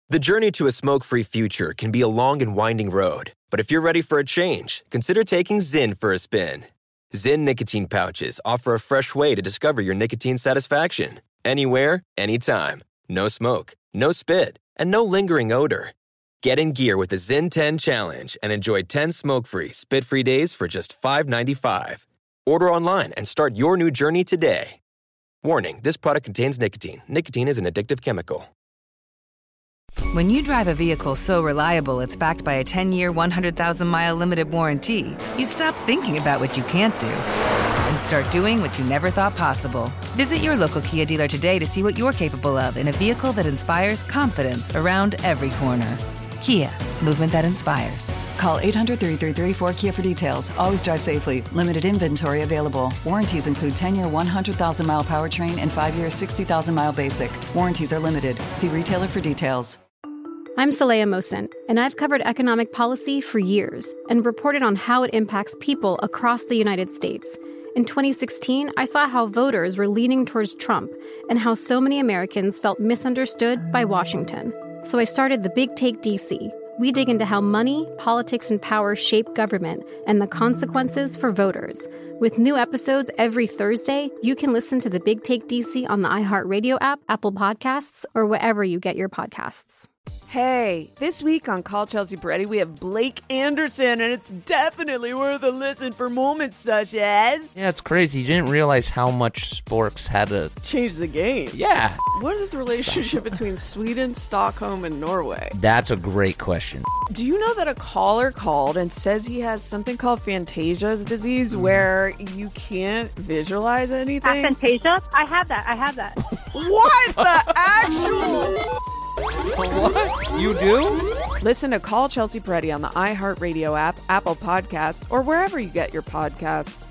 The journey to a smoke-free future can be a long and winding road, but if you're ready for a change, consider taking Zyn for a spin. Zyn nicotine pouches offer a fresh way to discover your nicotine satisfaction. Anywhere, anytime. No smoke, no spit, and no lingering odor. Get in gear with the Zyn 10 Challenge and enjoy 10 smoke-free, spit-free days for just $5.95. Order online and start your new journey today. Warning, this product contains nicotine. Nicotine is an addictive chemical. When you drive a vehicle so reliable it's backed by a 10-year, 100,000-mile limited warranty, you stop thinking about what you can't do and start doing what you never thought possible. Visit your local Kia dealer today to see what you're capable of in a vehicle that inspires confidence around every corner. Kia, movement that inspires. Call 800-333-4KIA for details. Always drive safely. Limited inventory available. Warranties include 10-year 100,000-mile powertrain and 5-year 60,000-mile basic. Warranties are limited. See retailer for details. I'm Saleha Mohsin, and I've covered economic policy for years and reported on how it impacts people across the United States. In 2016, I saw how voters were leaning towards Trump and how so many Americans felt misunderstood by Washington. So I started The Big Take DC. We dig into how money, politics, and power shape government and the consequences for voters. With new episodes every Thursday, you can listen to The Big Take DC on the iHeartRadio app, Apple Podcasts, or wherever you get your podcasts. Hey, this week on Call Chelsea Peretti, we have Blake Anderson, and it's definitely worth a listen for moments such as... Yeah, it's crazy. You didn't realize how much sporks had to... change the game. Yeah. What is the relationship between Sweden, Stockholm, and Norway? That's a great question. Do you know that a caller called and says he has something called Fantasia's disease where you can't visualize anything? Fantasia? I have that. What the actual... What? You do? Listen to Call Chelsea Peretti on the iHeartRadio app, Apple Podcasts, or wherever you get your podcasts.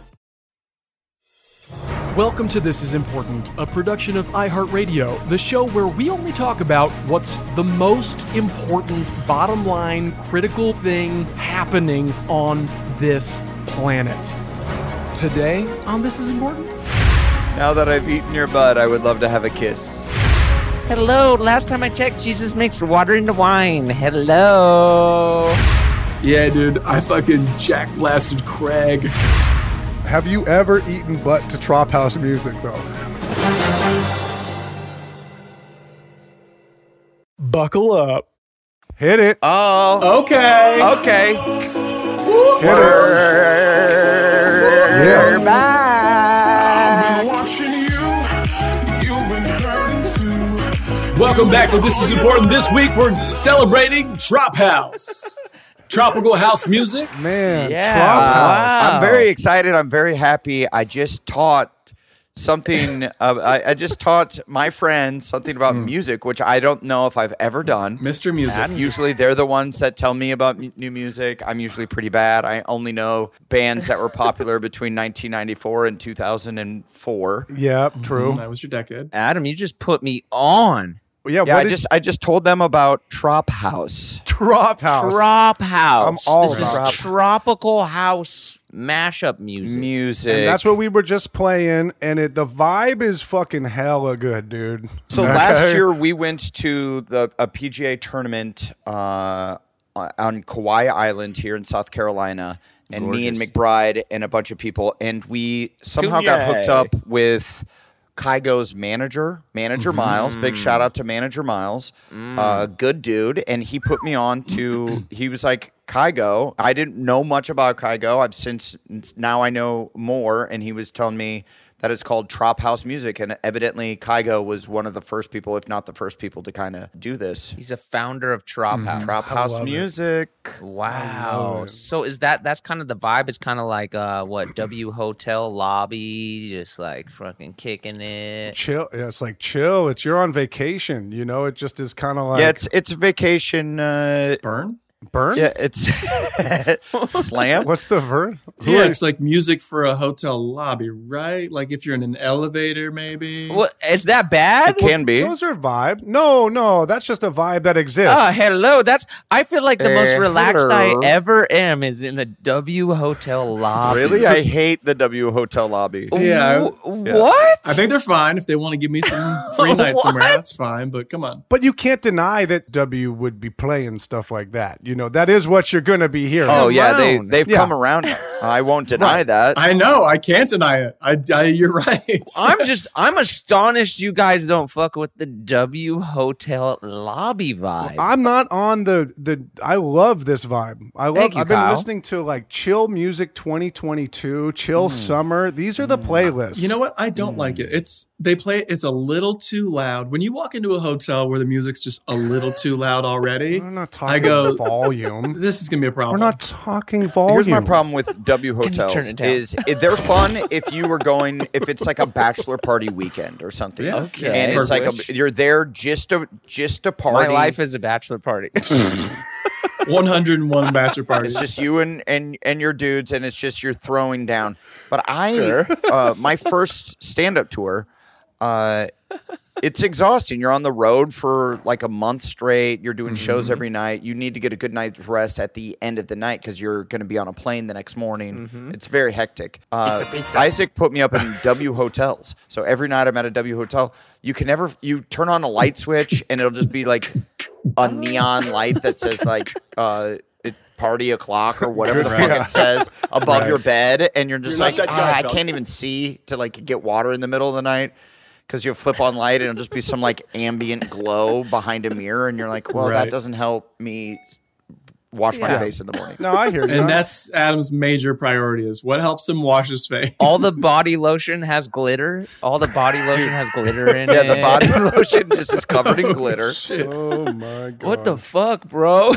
Welcome to This Is Important, a production of iHeartRadio, the show where we only talk about what's the most important, bottom line, critical thing happening on this planet. Today on This Is Important. Now that I've eaten your butt, I would love to have a kiss. Hello, last time I checked, Jesus makes water into wine. Hello. Yeah, dude, I fucking jack blasted Craig. Have you ever eaten butt to Trop House music, though? Buckle up. Hit it. Oh. Okay. Okay. Hit it. We're back. Welcome back to This Is Important. This week we're celebrating Trop House. Tropical house music. Man, Yeah. Trop House. Wow. I'm very excited. I'm very happy. I just taught something. I just taught my friends something about music, which I don't know if I've ever done. Mr. Music. Usually they're the ones that tell me about new music. I'm usually pretty bad. I only know bands that were popular between 1994 and 2004. Yeah, true. That was your decade. Adam, you just put me on. Yeah, Yeah, I just told them about Trop House. Trop House. Trop House. I'm all this about is tropical house mashup music. And that's what we were just playing, and the vibe is fucking hella good, dude. So last year we went to a PGA tournament on Kauai Island here in South Carolina, and me and McBride and a bunch of people, and we somehow got hooked up with Kygo's manager Miles. Big shout out to Manager Miles. Good dude. And he put me on to, he was like, Kygo. I didn't know much about Kygo. Now I know more. And he was telling me that it's called Trop House music. And evidently Kygo was one of the first people, if not the first people, to kind of do this. He's a founder of Trop House. Trop House music. Wow. So that's kind of the vibe. It's kind of like what W Hotel lobby, just like fucking kicking it. Chill. Yeah, it's like chill. You're on vacation. You know, it just is kind of like Yeah, it's vacation. Burn? Burn? Yeah, it's slam. What's the verb? Yeah, it's like music for a hotel lobby, right? Like if you're in an elevator, maybe. What is that bad? It can be. Those are vibe. No, that's just a vibe that exists. Hello. I feel like the most relaxed hello. I ever am is in a W hotel lobby. Really? I hate the W hotel lobby. Yeah. What? I think they're fine if they want to give me some free night somewhere. That's fine, but come on. But you can't deny that W would be playing stuff like that. You know, that is what you're going to be hearing. Oh yeah, around. they've come around. I won't deny that. I know. I can't deny it. You're right. I'm astonished you guys don't fuck with the W hotel lobby vibe. I'm not on the I love this vibe. I've been Kyle. listening to like chill music 2022, chill summer. These are the playlists. You know what? I don't like it. It's a little too loud. When you walk into a hotel where the music's just a little too loud already, We're not talking volume. This is gonna be a problem. We're not talking volume. Here's my problem with W Can you turn hotels it down? is they're fun if you were going if it's like a bachelor party weekend or something. Yeah. Okay. And it's like Perfect. you're there just to My party. life is a bachelor party. 101 bachelor parties. It's just you and your dudes, and it's just you're throwing down. But my first stand-up tour, it's exhausting. You're on the road for like a month straight. You're doing shows every night. You need to get a good night's rest at the end of the night because you're going to be on a plane the next morning. It's very hectic. Isaac put me up in W hotels. So every night I'm at a W hotel. You turn on a light switch and it'll just be like a neon light that says like party o'clock or whatever the fuck it says above your bed, and you're just like, I can't even see to like get water in the middle of the night because you'll flip on light and it'll just be some like ambient glow behind a mirror, and you're like, well, that doesn't help me wash my face in the morning. No, I hear you. And that's Adam's major priority is what helps him wash his face. All the body lotion has glitter. All the body lotion has glitter in it. Yeah, the body lotion just is covered in glitter. Oh my god! What the fuck, bro?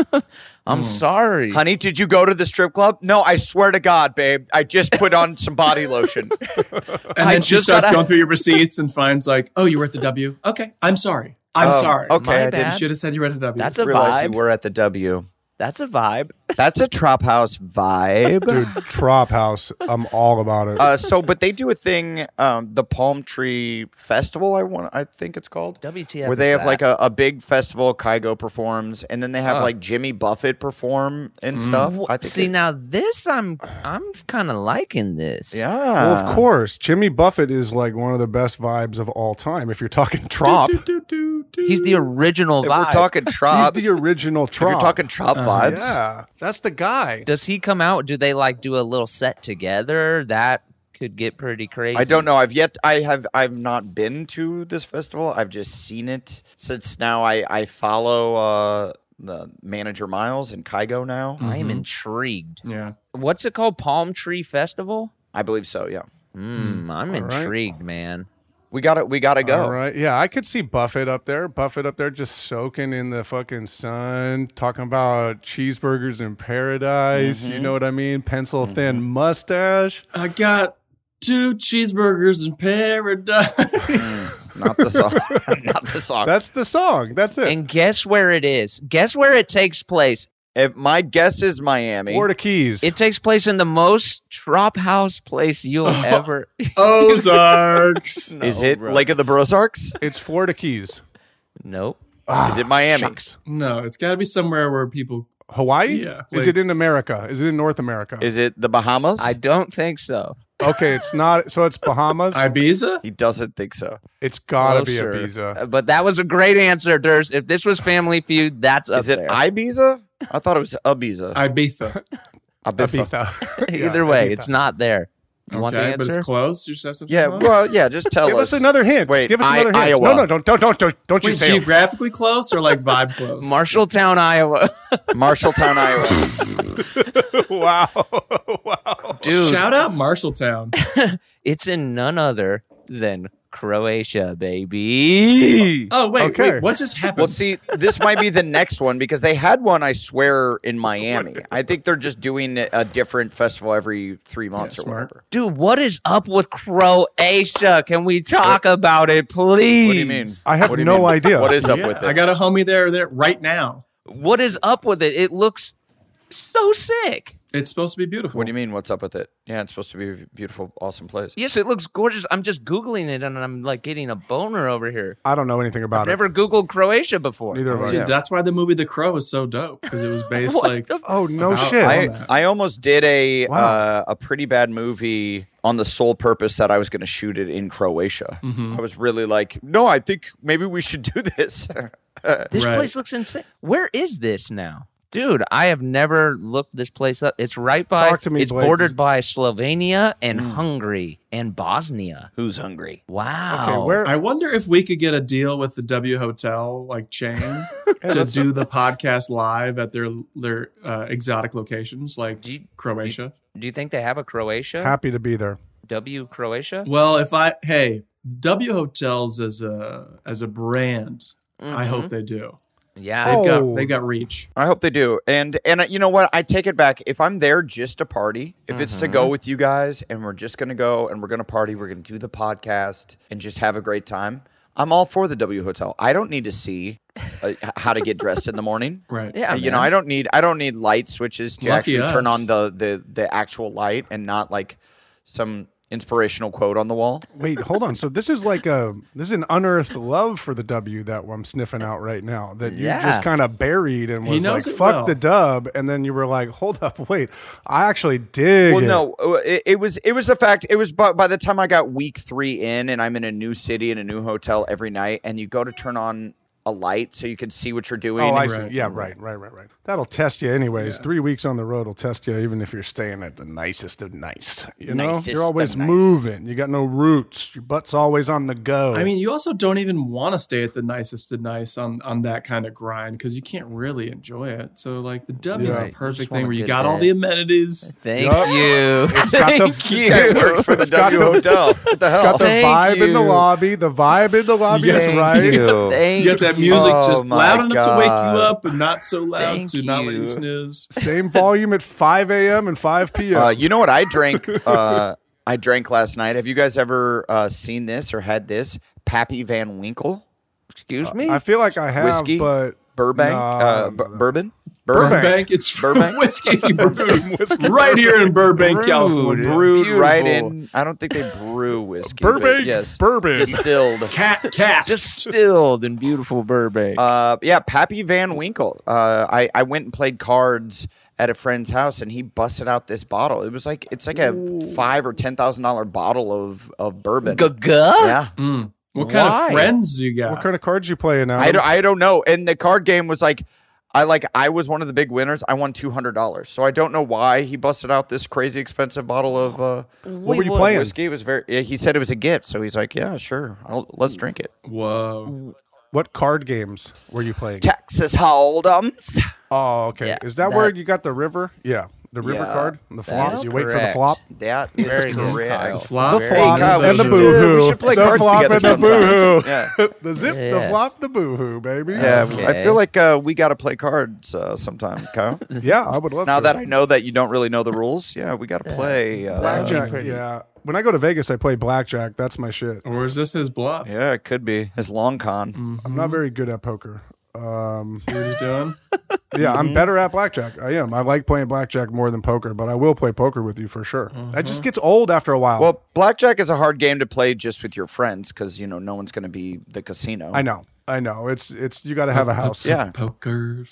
I'm sorry. Honey, did you go to the strip club? No, I swear to God, babe. I just put on some body lotion. And then she starts going through your receipts and finds like, oh, you were at the W? Okay, I'm sorry. I'm sorry. Okay, My bad. You should have said you were at the W. That's a Realize you vibe. were at the W. That's a vibe. That's a Trop House vibe. Dude, Trop House. I'm all about it. But they do a thing, the Palm Tree Festival. I think it's called WTF where they is have that? like a big festival. Kygo performs, and then they have like Jimmy Buffett perform and stuff. I think See, now this, I'm kind of liking this. yeah. Well, of course, Jimmy Buffett is like one of the best vibes of all time. If you're talking Trop, He's the original If vibe. we're talking Trop, he's the original if Trop. you're talking Trop vibes, yeah, that's the guy. Does he come out? Do they like do a little set together? That could get pretty crazy. I don't know. I've not been to this festival. I've just seen it since now I follow the manager Miles and Kygo now. I am intrigued. Yeah. What's it called? Palm Tree Festival? I believe so. Yeah, I'm intrigued, man. we got to go. All right. Yeah, I could see Buffett up there. Buffett up there just soaking in the fucking sun, talking about cheeseburgers in paradise. You know what I mean? Pencil thin mustache. I got 2 cheeseburgers in paradise. Not the song. Not the song. That's the song. That's it. And guess where it is? Guess where it takes place? If my guess is Miami. Florida Keys. It takes place in the most Trop House place you'll ever. Ozarks. Is it Lake of the Ozarks? It's Florida Keys. Nope. Is it Miami? Shucks. No, it's got to be somewhere where people. Hawaii? Yeah, Is like- it in America? Is it in North America? Is it the Bahamas? I don't think so. Okay, it's not. So it's Bahamas. Ibiza? He doesn't think so. It's gotta Closer. be Ibiza. But that was a great answer, Durst. If this was Family Feud, that's up Is it there. Ibiza? I thought it was Ibiza. Ibiza. Ibiza. Either way, it's not there. You want the Okay, but answer? it's close. You just have something Yeah, close? well, yeah, just tell Give us. us another hint. Wait, Give us another hint. Iowa. No, don't you Wait, say it. geographically close or like vibe close? Marshalltown, Iowa. Marshalltown, Iowa. Wow. Dude, Shout out Marshalltown. it's in none other than Croatia, baby. Oh, wait, Okay. wait. What just happened? Well, see, this might be the next one because they had one, I swear, in Miami. I think they're just doing a different festival every 3 months or smart. whatever. Dude, what is up with Croatia? Can we talk about it, please? What do you mean? I have What do you no mean? idea. What is up Yeah, with it? I got a homie there right now. What is up with it? It looks so sick. It's supposed to be beautiful. What do you mean? What's up with it? Yeah, it's supposed to be a beautiful, awesome place. Yes, it looks gorgeous. I'm just Googling it, and I'm like getting a boner over here. I don't know anything about I've never Googled Croatia before. Neither have I. Dude, that's why the movie The Crow is so dope, because it was based Oh, no shit. I almost did a pretty bad movie on the sole purpose that I was going to shoot it in Croatia. Mm-hmm. I was really like, no, I think maybe we should do this. This place looks insane. Where is this now? Dude, I have never looked this place up. It's right by, Talk to me, it's Blake. bordered by Slovenia and Hungary and Bosnia. Who's hungry? Wow. Okay, where? I wonder if we could get a deal with the W Hotel chain to do the podcast live at their exotic locations like Croatia. Do you think they have a Croatia? Happy to be there. W Croatia? Well, W Hotels as a brand, I hope they do. Yeah, they got reach. I hope they do. And you know what? I take it back. If I'm there just to party, if it's to go with you guys and we're just going to go and we're going to party, we're going to do the podcast and just have a great time, I'm all for the W Hotel. I don't need to see how to get dressed in the morning. Right. Yeah, you know, I don't need light switches to Lucky actually turn us. on the actual light and not like some inspirational quote on the wall. Wait, hold on. So this is an unearthed love for the W that I'm sniffing out right now. That you just kind of buried and He was knows like, it "Fuck well. the dub," and then you were like, "Hold up, wait, I actually dig." Well, it. no, it was the fact. It was by the time I got week 3 in, and I'm in a new city in a new hotel every night, and you go to turn on a light so you can see what you're doing. Oh, I and- see. Yeah, right. That'll test you anyways. Yeah. 3 weeks on the road will test you, even if you're staying at the nicest of nice. You know, Nicest you're always of nice. moving. You got no roots. Your butt's always on the go. I mean, you also don't even want to stay at the nicest of nice on that kind of grind because you can't really enjoy it. So, like, the W is Yeah. a You perfect just thing want where a you good got all bed. the amenities. Thank Yup. you. It's got the- Thank it's you. This guy works for the It's got W the- Hotel. What the it's hell? got the Thank vibe in the you. lobby. The vibe in the lobby is Thank right. you. Thank You got that you. music Oh just my loud enough to wake God. you up and not so loud Thank to not let you. you snooze. Same volume at 5 a.m. and 5 p.m. You know what I drank? I drank last night. Have you guys ever seen this or had this? Pappy Van Winkle Excuse me? I feel like I have, whiskey, but Burbank, No. bourbon. Burbank, it's Burbank. whiskey brewed right here in Burbank, California. Brewed right Beautiful. in. I don't think they brew whiskey. but Burbank yes, bourbon. distilled. Cast. Distilled in beautiful Burbank. Yeah, Pappy Van Winkle. I went and played cards at a friend's house, and he busted out this bottle. It's like a $5,000 or $10,000 bottle of bourbon. Gaga? Yeah, What kind Why? of friends you got? what kind of cards you playing now? I don't know. And the card game was like, I was one of the big winners. I won $200. So I don't know why he busted out this crazy expensive bottle of What were you playing? whiskey. It was he said it was a gift, so he's like, yeah, sure, let's drink it. Whoa. What card games were you playing? Texas Hold'ems. Oh, okay. Yeah, Is that where you got the river? Yeah, the river Yeah, card, the that flop. is You wait for the correct. flop. That is Very good, correct. Kyle. The flop. The Very flop good. Kyle, and the we boohoo. should play the cards flop together and the sometimes. boohoo. Yeah. The zip, the Yes. flop, the boohoo, baby. Yeah, Okay. I feel like we got to play cards sometime, Kyle. Yeah, I would love Now to. that I know that you don't really know the rules, yeah, we got to play. Blackjack, pretty. yeah. When I go to Vegas, I play blackjack. That's my shit. Or is this his bluff? Yeah, it could be his long con. I'm not very good at poker. See what he's doing? Yeah, I'm better at blackjack. I am. I like playing blackjack more than poker, but I will play poker with you for sure. That just gets old after a while. Well, blackjack is a hard game to play just with your friends because no one's going to be the casino. I know. It's you got to have a house. Yeah, Poker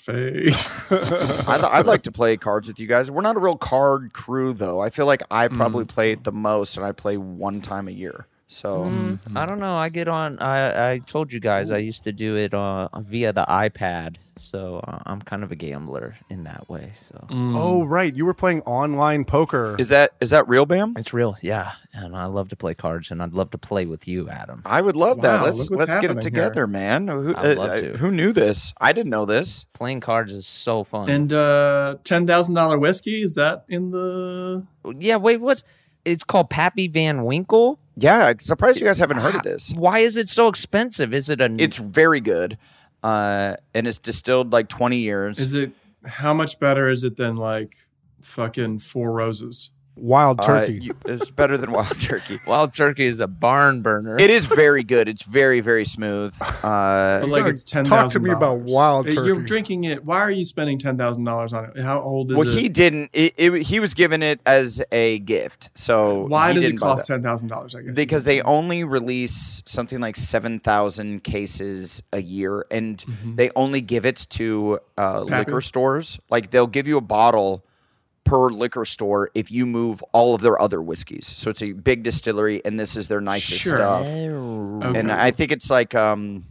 face. I'd like to play cards with you guys. We're not a real card crew though. I feel like I probably play it the most, and I play one time a year. So I don't know. I get on. I told you guys I used to do it via the iPad, so I'm kind of a gambler in that way. So Oh, right. You were playing online poker. is that real, Bam? it's real, yeah. And I love to play cards, and I'd love to play with you, Adam. I would love that. Wow, Let's look what's get it happening together, man. Who, I'd love to. who knew this? I didn't know this. Playing cards is so fun. And $10,000 whiskey, is that in the... yeah, wait, it's called Pappy Van Winkle? Yeah, I'm surprised you guys haven't heard of this. Why is it so expensive? Is it a? It's very good, and it's distilled like 20 years. Is it... How much better is it than, like, fucking Four Roses? Wild Turkey. It's better than Wild Turkey. Wild Turkey is a barn burner. It is very good. It's very, very smooth. But like it's $10,000. Talk to me about Wild Turkey. You're drinking it. Why are you spending $10,000 on it? How old is it? Well, he didn't. He was given it as a gift. So why does it cost $10,000? I guess because they only release something like 7,000 cases a year, and they only give it to liquor stores. Like they'll give you a bottle per liquor store if you move all of their other whiskeys. So it's a big distillery, and this is their nicest stuff. Okay. And I think it's like I'm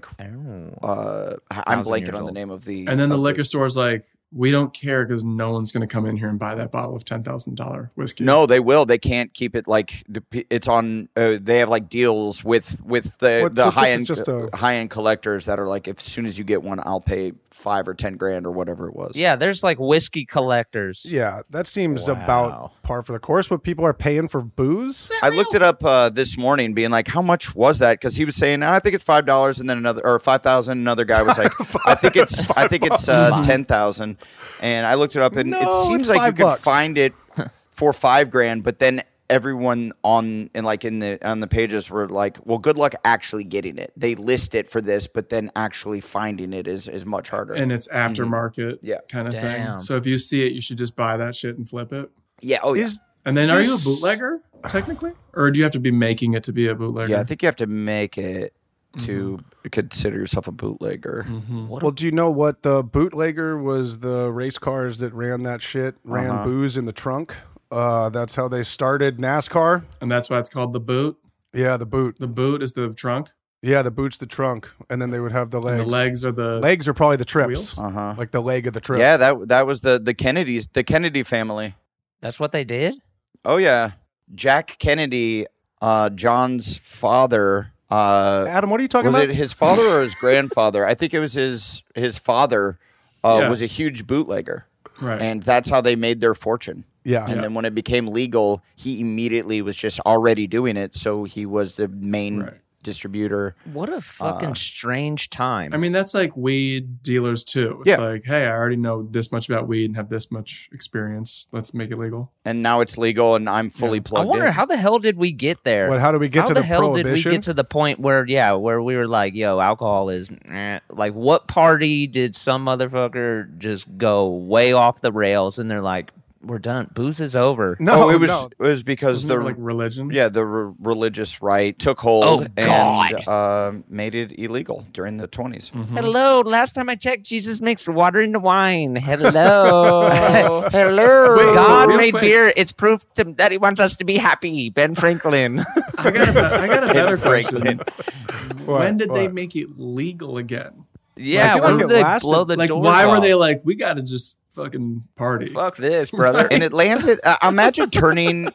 blanking on the name of the. And then the liquor store's like, we don't care because no one's going to come in here and buy that bottle of $10,000 whiskey. No, they will. They can't keep it like it's on. They have like deals with the high end collectors that are like, as soon as you get one, I'll pay $5 or $10,000 or whatever it was. Yeah, there's like whiskey collectors. Yeah, that seems about par for the course. What people are paying for booze. I looked it up this morning, being like, how much was that? Because he was saying, I think it's $5, and then another 5,000. Another guy was like, I think it's 10,000. And I looked it up, and it seems like you could find it for $5,000, but then everyone on the pages were like, well, good luck actually getting it. They list it for this, but then actually finding it is much harder. And it's aftermarket kind of thing. So if you see it, you should just buy that shit and flip it. Yeah. Oh, yeah. And then are you a bootlegger, technically? Or do you have to be making it to be a bootlegger? Yeah, I think you have to make it to consider yourself a bootlegger. Well, do you know what the bootlegger was? The race cars that ran that shit, ran booze in the trunk. That's how they started NASCAR. And that's why it's called the boot? Yeah, the boot. The boot is the trunk? Yeah, the boot's the trunk. And then they would have the legs. And the legs are the... Legs are probably the trips. Wheels? Like the leg of the trip. Yeah, that was the Kennedys, the Kennedy family. That's what they did? Oh, yeah. Jack Kennedy, John's father... Adam, what are you talking about? Was it his father or his grandfather? I think it was his father was a huge bootlegger. Right. And that's how they made their fortune. Yeah. And then when it became legal, he immediately was just already doing it. So he was the main distributor. What a fucking strange time. I mean, that's like weed dealers too. It's like, hey, I already know this much about weed and have this much experience. Let's make it legal. And now it's legal, and I'm fully plugged in. I wonder how the hell did we get there? How did we get to the prohibition? How the hell did we get to the point where we were like, yo, alcohol is like, what party did some motherfucker just go way off the rails and they're like, we're done. Booze is over. No, it was because the like religion. Yeah, the religious right took hold and made it illegal during the 20s. Hello. Last time I checked, Jesus mixed water into wine. Hello. Hello. Wait, God made beer. It's proof that He wants us to be happy. Ben Franklin. I got a better question. When did they What? make it legal again? Yeah, when did they blow the doors why were off? they like, we got to just fucking party? Fuck this, brother. And it landed. Imagine turning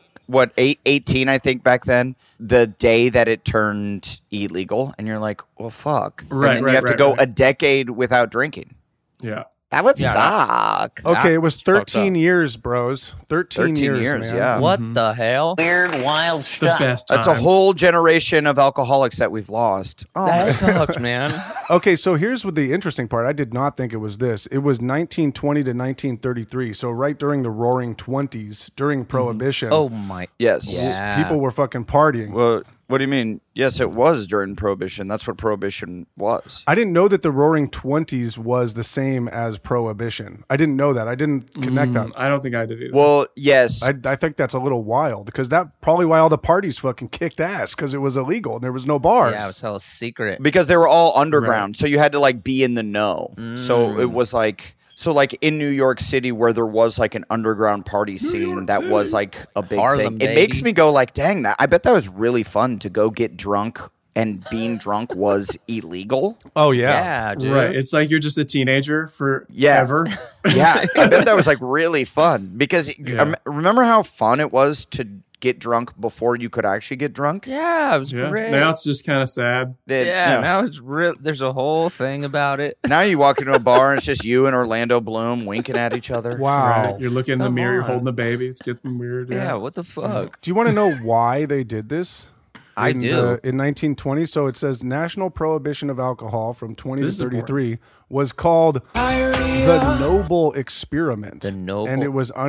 18, I think back then, the day that it turned illegal, and you're like, well, fuck. Right, and then you have to go a decade without drinking. Yeah. That would suck. Okay, it was 13 years, bros. 13 years, man. yeah. What the hell? Weird, wild The stuff. best That's a times. whole generation of alcoholics that we've lost. Oh, That sucks, man. Okay, so here's what the interesting part. I did not think it was this. It was 1920 to 1933. So right during the Roaring 20s, during Prohibition. Oh my. yes. Yeah. People were fucking partying. Well, what do you mean? Yes, it was during Prohibition. That's what Prohibition was. I didn't know that the Roaring 20s was the same as Prohibition. I didn't know that. I didn't connect that. I don't think I did either. Well, yes. I think that's a little wild because that probably why all the parties fucking kicked ass because it was illegal and there was no bars. Yeah, it was hella secret. Because they were all underground. So you had to like be in the know. So it was like... So, like, in New York City, where there was, like, an underground party scene that was, like, a big Harlem, thing. It makes me go, like, dang, I bet that was really fun to go get drunk, and being drunk was illegal. Oh, yeah. Yeah, dude. right. It's like you're just a teenager forever. Yeah, I bet that was, like, really fun. Because remember how fun it was to get drunk before you could actually get drunk? Yeah, it was Yeah. great. Now it's just kind of sad. Now it's real. There's a whole thing about it. Now you walk into a bar and it's just you and Orlando Bloom winking at each other. Wow. Right. You're looking in the Come mirror, you're on. holding the baby. It's getting weird. Yeah, what the fuck? Do you want to know why they did this? I do. In 1920, so it says National Prohibition of Alcohol from 20 This to is 33 was called the Noble Experiment. The Noble- And it was under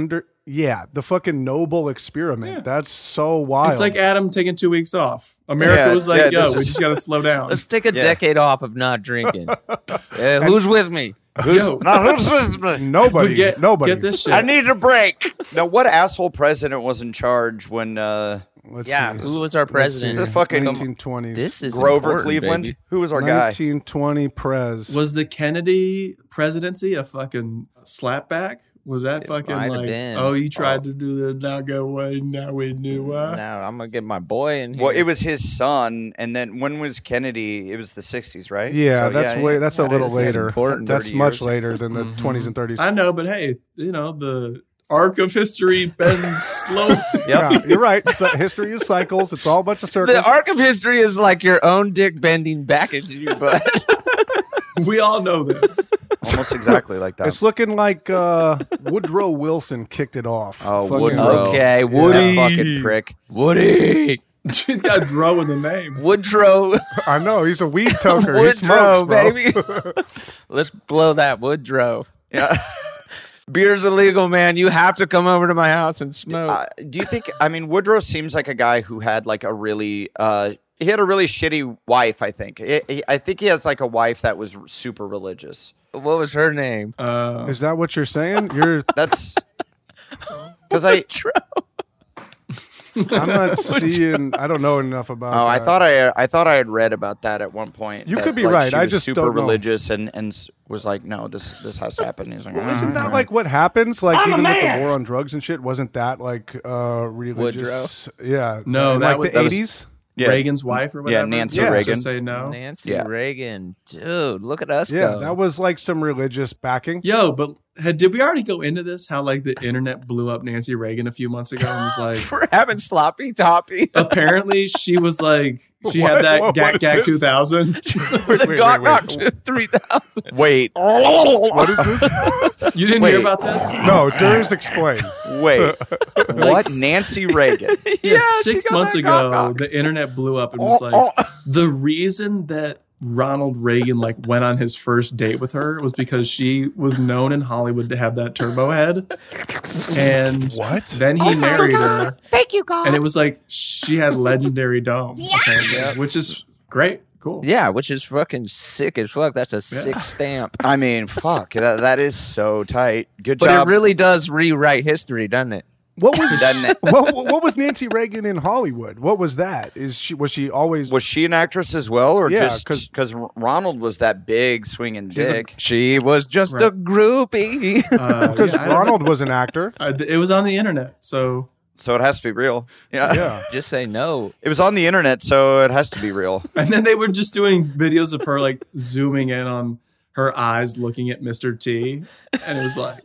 Yeah, the fucking Noble experiment. That's so wild. It's like Adam taking 2 weeks off. America was like, yo, we just got to slow down. Let's take a decade off of not drinking. Who's with me? Who's with me? Nobody. Nobody. Get this shit. I need a break. Now, what asshole president was in charge when... Let's see. Who was our president? The fucking 1920s. This is Grover Cleveland. Baby. Who was our guy? 1920 Prez. Was the Kennedy presidency a fucking slapback? Was that fucking might have like, been. oh, you tried to do the not go away, now we knew why? Now I'm going to get my boy in here. Well, it was his son, and then when was Kennedy? It was the 60s, right? Yeah, So, that's way. That's a little is later. important. That's 30 much years. later than the 20s and 30s. I know, but hey, the arc of history bends slow. Yeah, you're right. So history is cycles. It's all a bunch of circles. The arc of history is like your own dick bending back into your butt. We all know this. Almost exactly like that. It's looking like Woodrow Wilson kicked it off. Oh, Fucking- Woodrow. Okay, That Woody. fucking prick. Woody. She's got Dro in the name. Woodrow. I know. He's a weed toker. He Woodrow, smokes, bro. baby. Let's blow that Woodrow. Yeah. Beer's illegal, man. You have to come over to my house and smoke. Do you think? I mean, Woodrow seems like a guy who had like a really. He had a really shitty wife. I think. I think he has like a wife that was super religious. What was her name? Is that what you're saying? You're. That's because I. I'm not seeing. I don't know enough about. Oh, that. I thought I had read about that at one point. You that, could be like, right. She I was just super don't know. religious and was like, no, this has to happen. He's like, Well, isn't that like what happens? Like even with the war on drugs and shit, wasn't that like religious? Yeah. No, in, that like was- the 80s. Yeah. Reagan's wife or whatever. Nancy Reagan. Just say no. Nancy Reagan. Dude, look at us Yeah, go. that was like some religious backing. Yo, but did we already go into this? How like the internet blew up Nancy Reagan a few months ago and was like, We're having sloppy toppy. apparently she was like, she What? had that What Gak is Gak this? 2000. The Gawk Gawk 3000. Wait, What is this? You didn't Wait. hear about this? No, Durs explain. wait, what? Nancy Reagan? Yeah, she 6 got months that ago, Gawk Gawk. the internet blew up and was like, the reason that Ronald Reagan like went on his first date with her was because she was known in Hollywood to have that turbo head. And What? then he married her. Thank you, God. And it was like she had legendary dome, apparently, which is great. Cool. Yeah, which is fucking sick as fuck. That's a sick stamp. I mean, fuck, that is so tight. Good But job. it really does rewrite history, doesn't it? What was Doesn't it? what was Nancy Reagan in Hollywood? What was that? Was she always Was she an actress as well, or Yeah, just because Ronald was that big swinging dick? She was just a groupie. because Ronald was an actor? It was on the internet, so So it has to be real. Yeah. Yeah. Just say no. It was on the internet, so it has to be real. and then they were just doing videos of her like zooming in on her eyes looking at Mr. T, and it was like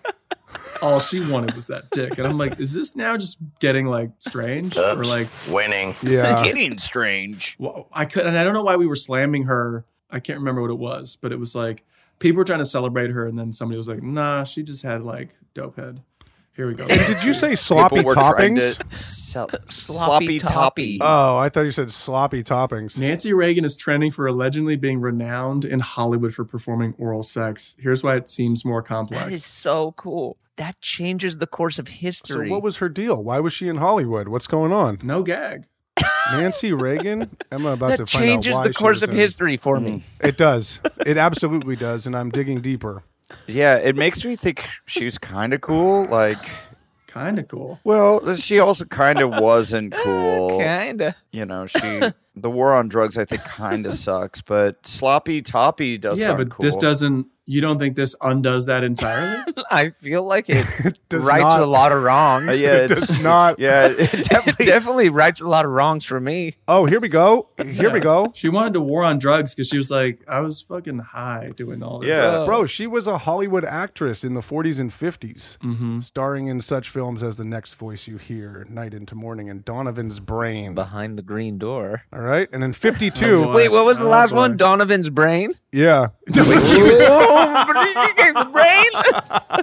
all she wanted was that dick. And I'm like, is this now just getting like strange or like Winning. Yeah. Getting strange. well, I could, and I don't know why we were slamming her. I can't remember what it was, but it was like people were trying to celebrate her, and then somebody was like, nah, she just had like dope head. Here we go. And did you say sloppy People were trying toppings? to sell Sloppy sloppy toppy. Oh, I thought you said sloppy toppings. Nancy Reagan is trending for allegedly being renowned in Hollywood for performing oral sex. Here's why it seems more complex. That is so cool. That changes the course of So history. what was her deal? Why was she in Hollywood? What's going on? No gag. Nancy Reagan? I'm about that to find out changes why the she course was of in- history for me. It does. It absolutely does, and I'm digging deeper. Yeah, it makes me think she's kind of cool. Like, Kind of cool. well, she also kind of wasn't cool. Kinda. You know, the war on drugs, I think, kind of sucks. But sloppy toppy does. Yeah, sound but cool. this doesn't. You don't think this undoes that entirely? I feel like it does rights not. a lot of wrongs. Yeah, It does not. Yeah, it It definitely. definitely rights a lot of wrongs for me. Oh, here we go. Here we go. She wanted to war on drugs because she was like, I was fucking high doing all this. Yeah. Bro, she was a Hollywood actress in the 40s and 50s, starring in such films as The Next Voice You Hear, Night into Morning, and Donovan's Brain. Behind the green door. All right, and in 52, boy. Wait, what was the Oh, last boy. one? Donovan's brain? yeah, She gave the brain?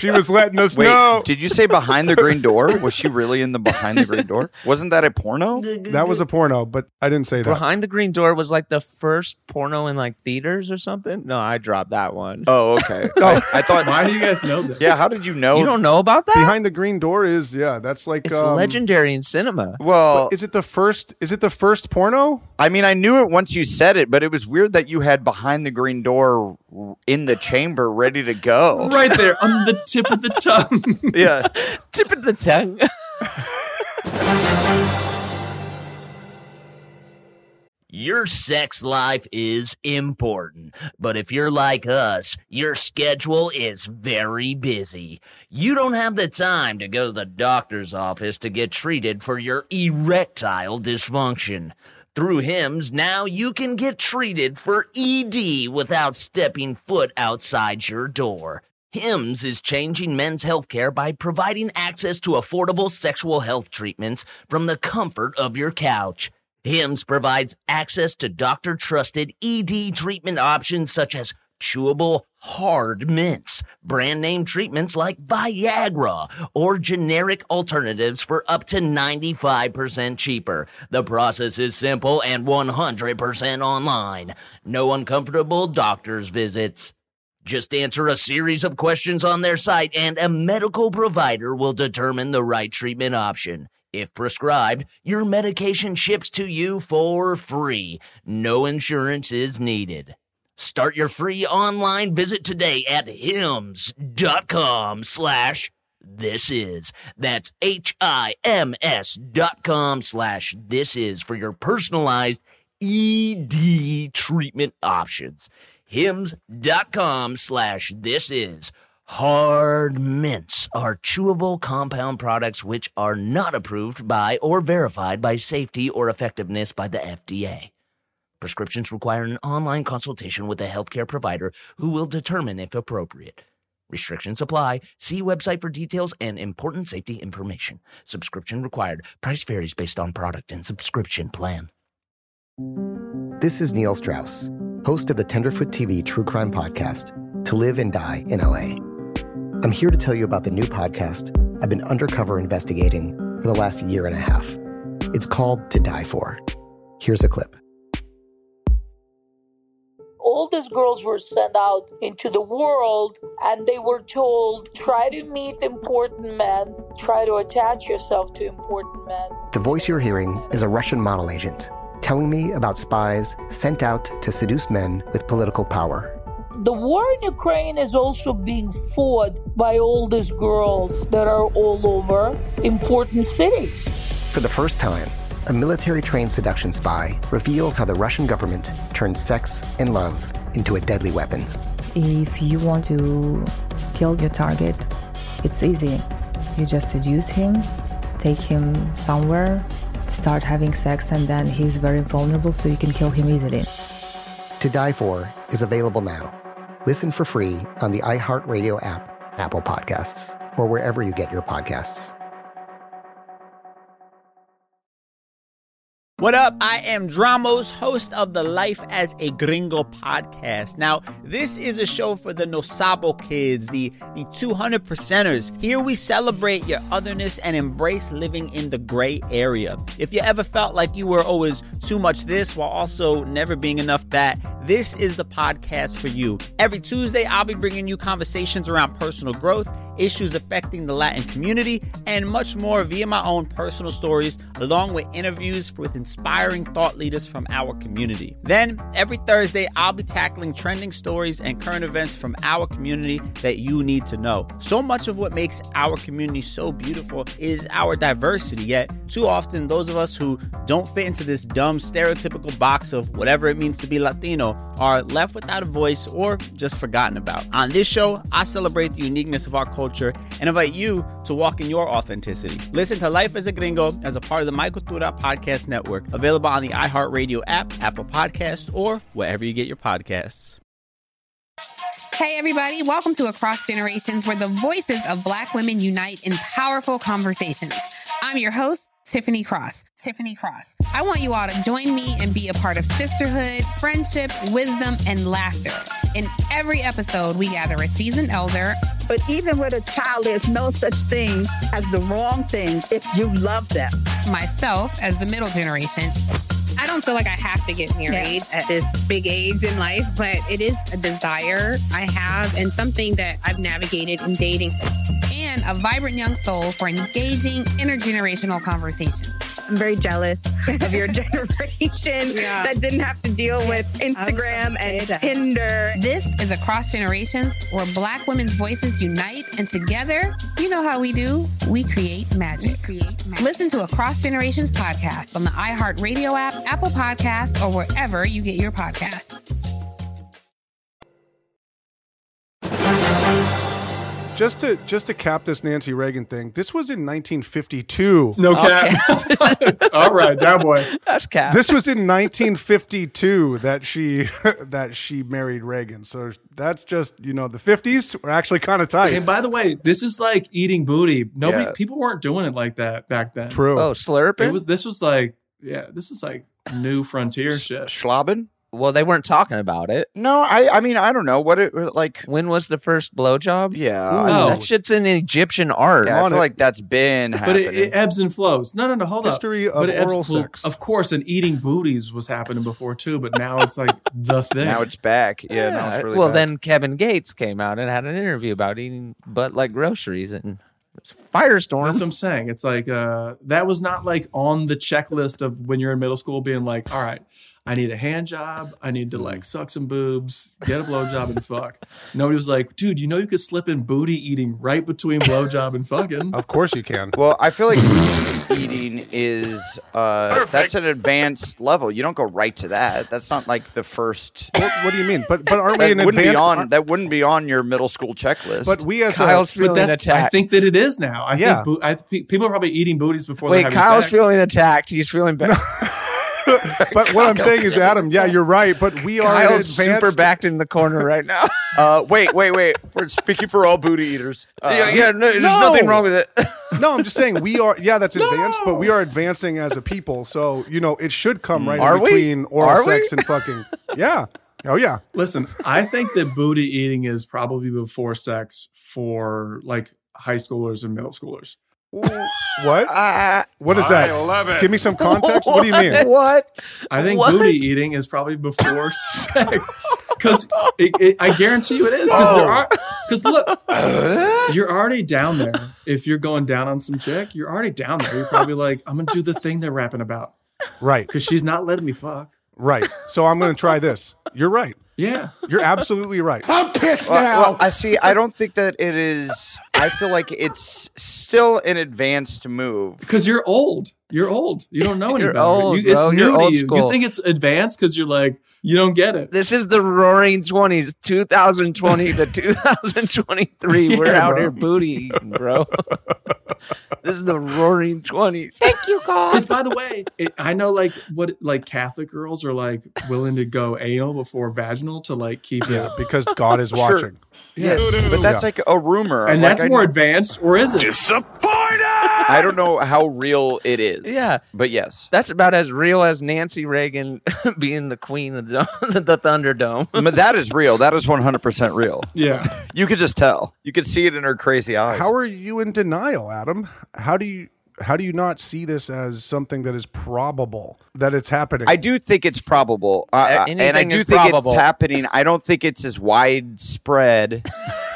She was letting us Wait, know. did you say Behind the Green Door? Was she really in the Behind the Green Door? Wasn't that a porno? That was a porno, but I didn't say that. Behind the Green Door was like the first porno in like theaters or something. No, I dropped that one. Oh, okay. I thought. Why do you guys know this? Yeah, how did you know? You don't know about that? Behind the Green Door is that's like It's legendary in cinema. Well, is it the first porno? I mean, I knew it once you said it, but it was weird that you had Behind the Green Door in the chamber ready to go. Right there on the tip of the tongue. Yeah. Tip of the tongue. Your sex life is important, but if you're like us, your schedule is very busy. You don't have the time to go to the doctor's office to get treated for your erectile dysfunction. Through Hims, now you can get treated for ED without stepping foot outside your door. Hims is changing men's healthcare by providing access to affordable sexual health treatments from the comfort of your couch. Hims provides access to doctor-trusted ED treatment options such as chewable hard mints, brand-name treatments like Viagra, or generic alternatives for up to 95% cheaper. The process is simple and 100% online. No uncomfortable doctor's visits. Just answer a series of questions on their site and a medical provider will determine the right treatment option. If prescribed, your medication ships to you for free. No insurance is needed. Start your free online visit today at hims.com/thisis. That's HIMS.com/thisis for your personalized ED treatment options. hims.com/thisis. Hard mints are chewable compound products which are not approved by or verified by safety or effectiveness by the FDA. Prescriptions require an online consultation with a healthcare provider who will determine if appropriate. Restrictions apply. See website for details and important safety information. Subscription required. Price varies based on product and subscription plan. This is Neil Strauss, host of the Tenderfoot TV True Crime Podcast, To Live and Die in LA. I'm here to tell you about the new podcast I've been undercover investigating for the last year and a half. It's called To Die For. Here's a clip. All these girls were sent out into the world and they were told, try to meet important men, try to attach yourself to important men. The voice you're hearing is a Russian model agent telling me about spies sent out to seduce men with political power. The war in Ukraine is also being fought by all these girls that are all over important cities. For the first time, a military-trained seduction spy reveals how the Russian government turned sex and love into a deadly weapon. If you want to kill your target, it's easy. You just seduce him, take him somewhere, start having sex, and then he's very vulnerable, so you can kill him easily. To Die For is available now. Listen for free on the iHeartRadio app, Apple Podcasts, or wherever you get your podcasts. What up? I am Dramos, host of the Life as a Gringo podcast. Now, this is a show for the No Sabo kids, the 200%ers. Here we celebrate your otherness and embrace living in the gray area. If you ever felt like you were always too much this while also never being enough that, this is the podcast for you. Every Tuesday, I'll be bringing you conversations around personal growth, issues affecting the Latin community, and much more via my own personal stories, along with interviews with inspiring thought leaders from our community. Then, every Thursday, I'll be tackling trending stories and current events from our community that you need to know. So much of what makes our community so beautiful is our diversity, yet too often those of us who don't fit into this dumb stereotypical box of whatever it means to be Latino are left without a voice or just forgotten about. On this show, I celebrate the uniqueness of our culture and invite you to walk in your authenticity. Listen to Life as a Gringo as a part of the My Cultura podcast network, available on the iHeartRadio app, Apple Podcasts, or wherever you get your podcasts. Hey, everybody. Welcome to Across Generations, where the voices of Black women unite in powerful conversations. I'm your host, Tiffany Cross. I want you all to join me and be a part of sisterhood, friendship, wisdom, and laughter. In every episode, we gather a seasoned elder, But even with a child, there's no such thing as the wrong thing if you love them. Myself, as the middle generation, I don't feel like I have to get married at this big age in life, but it is a desire I have and something that I've navigated in dating. And a vibrant young soul for engaging intergenerational conversations. I'm very jealous of your generation that didn't have to deal with Instagram and Tinder. This is Across Generations, where Black women's voices unite, and together, you know how we do, we create magic. Listen to Across Generations podcast on the iHeartRadio app, Apple Podcasts, or wherever you get your podcasts. Just to cap this Nancy Reagan thing, this was in 1952. No cap. All right, down boy. That's cap. This was in 1952 that she married Reagan. So that's just, the 50s were actually kind of tight. And by the way, this is like eating booty. People weren't doing it like that back then. True. Oh, slurping? This is like new frontier shit. Schlaben? Well, they weren't talking about it. No, I mean, I don't know what it like. When was the first blowjob? Yeah, that shit's in Egyptian art. Yeah, I feel like that's been happening. But it ebbs and flows. No, hold up. History of oral sex. Of course, and eating booties was happening before too, but now it's like the thing. Now it's back. Yeah, now it's really back. Then Kevin Gates came out and had an interview about eating butt like groceries and Firestorm. That's what I'm saying. It's like that was not like on the checklist of when you're in middle school being like, all right, I need a hand job. I need to like suck some boobs, get a blowjob, and fuck. Nobody was like, dude, you could slip in booty eating right between blowjob and fucking. Of course you can. Well, I feel like eating is that's an advanced level. You don't go right to that. That's not like the first. What do you mean? But aren't we in advanced? That wouldn't be on your middle school checklist. But we as Kyle's feeling attacked. I think that it is now. I think people are probably eating booties before they're having Kyle's sex. feeling attacked. He's feeling bad. But what I'm saying is, Adam, you're right. But we are Kyle's advanced. super backed in the corner right now. Wait. We're speaking for all booty eaters. There's nothing wrong with it. No, I'm just saying we are. Yeah, that's advanced, but we are advancing as a people. So it should come right in between oral sex and fucking. Yeah. Oh yeah. Listen, I think that booty eating is probably before sex for like high schoolers and middle schoolers. What? What is that? I love it. Give me some context. What do you mean? What? I think booty eating is probably before sex. Because I guarantee you it is. Because look, you're already down there. If you're going down on some chick, you're already down there. You're probably like, I'm going to do the thing they're rapping about. Right. Because she's not letting me fuck. Right. So I'm going to try this. You're right. Yeah. You're absolutely right. I'm pissed now. Well, I don't think that it is. I feel like it's still an advanced move. Because you're old. You're old. You don't know any better. Old, it's bro. new You're to old you. school. You think it's advanced because you're like, you don't get it. This is the roaring 20s, 2020 to 2023. We're out here booty eating, bro. This is the roaring 20s. Thank you, God. Because by the way, I know like Catholic girls are like willing to go anal before vaginal to like keep it. Because God is watching. Sure. Yes, but that's like a rumor. And like, that's more advanced, or is it? Disappointed! I don't know how real it is. Yeah. But yes. That's about as real as Nancy Reagan being the queen of the Thunderdome. But that is real. That is 100% real. Yeah. You could just tell. You could see it in her crazy eyes. How are you in denial, Adam? How do you not see this as something that is probable that it's happening? I do think it's probable. And I do think it's happening. I don't think it's as widespread.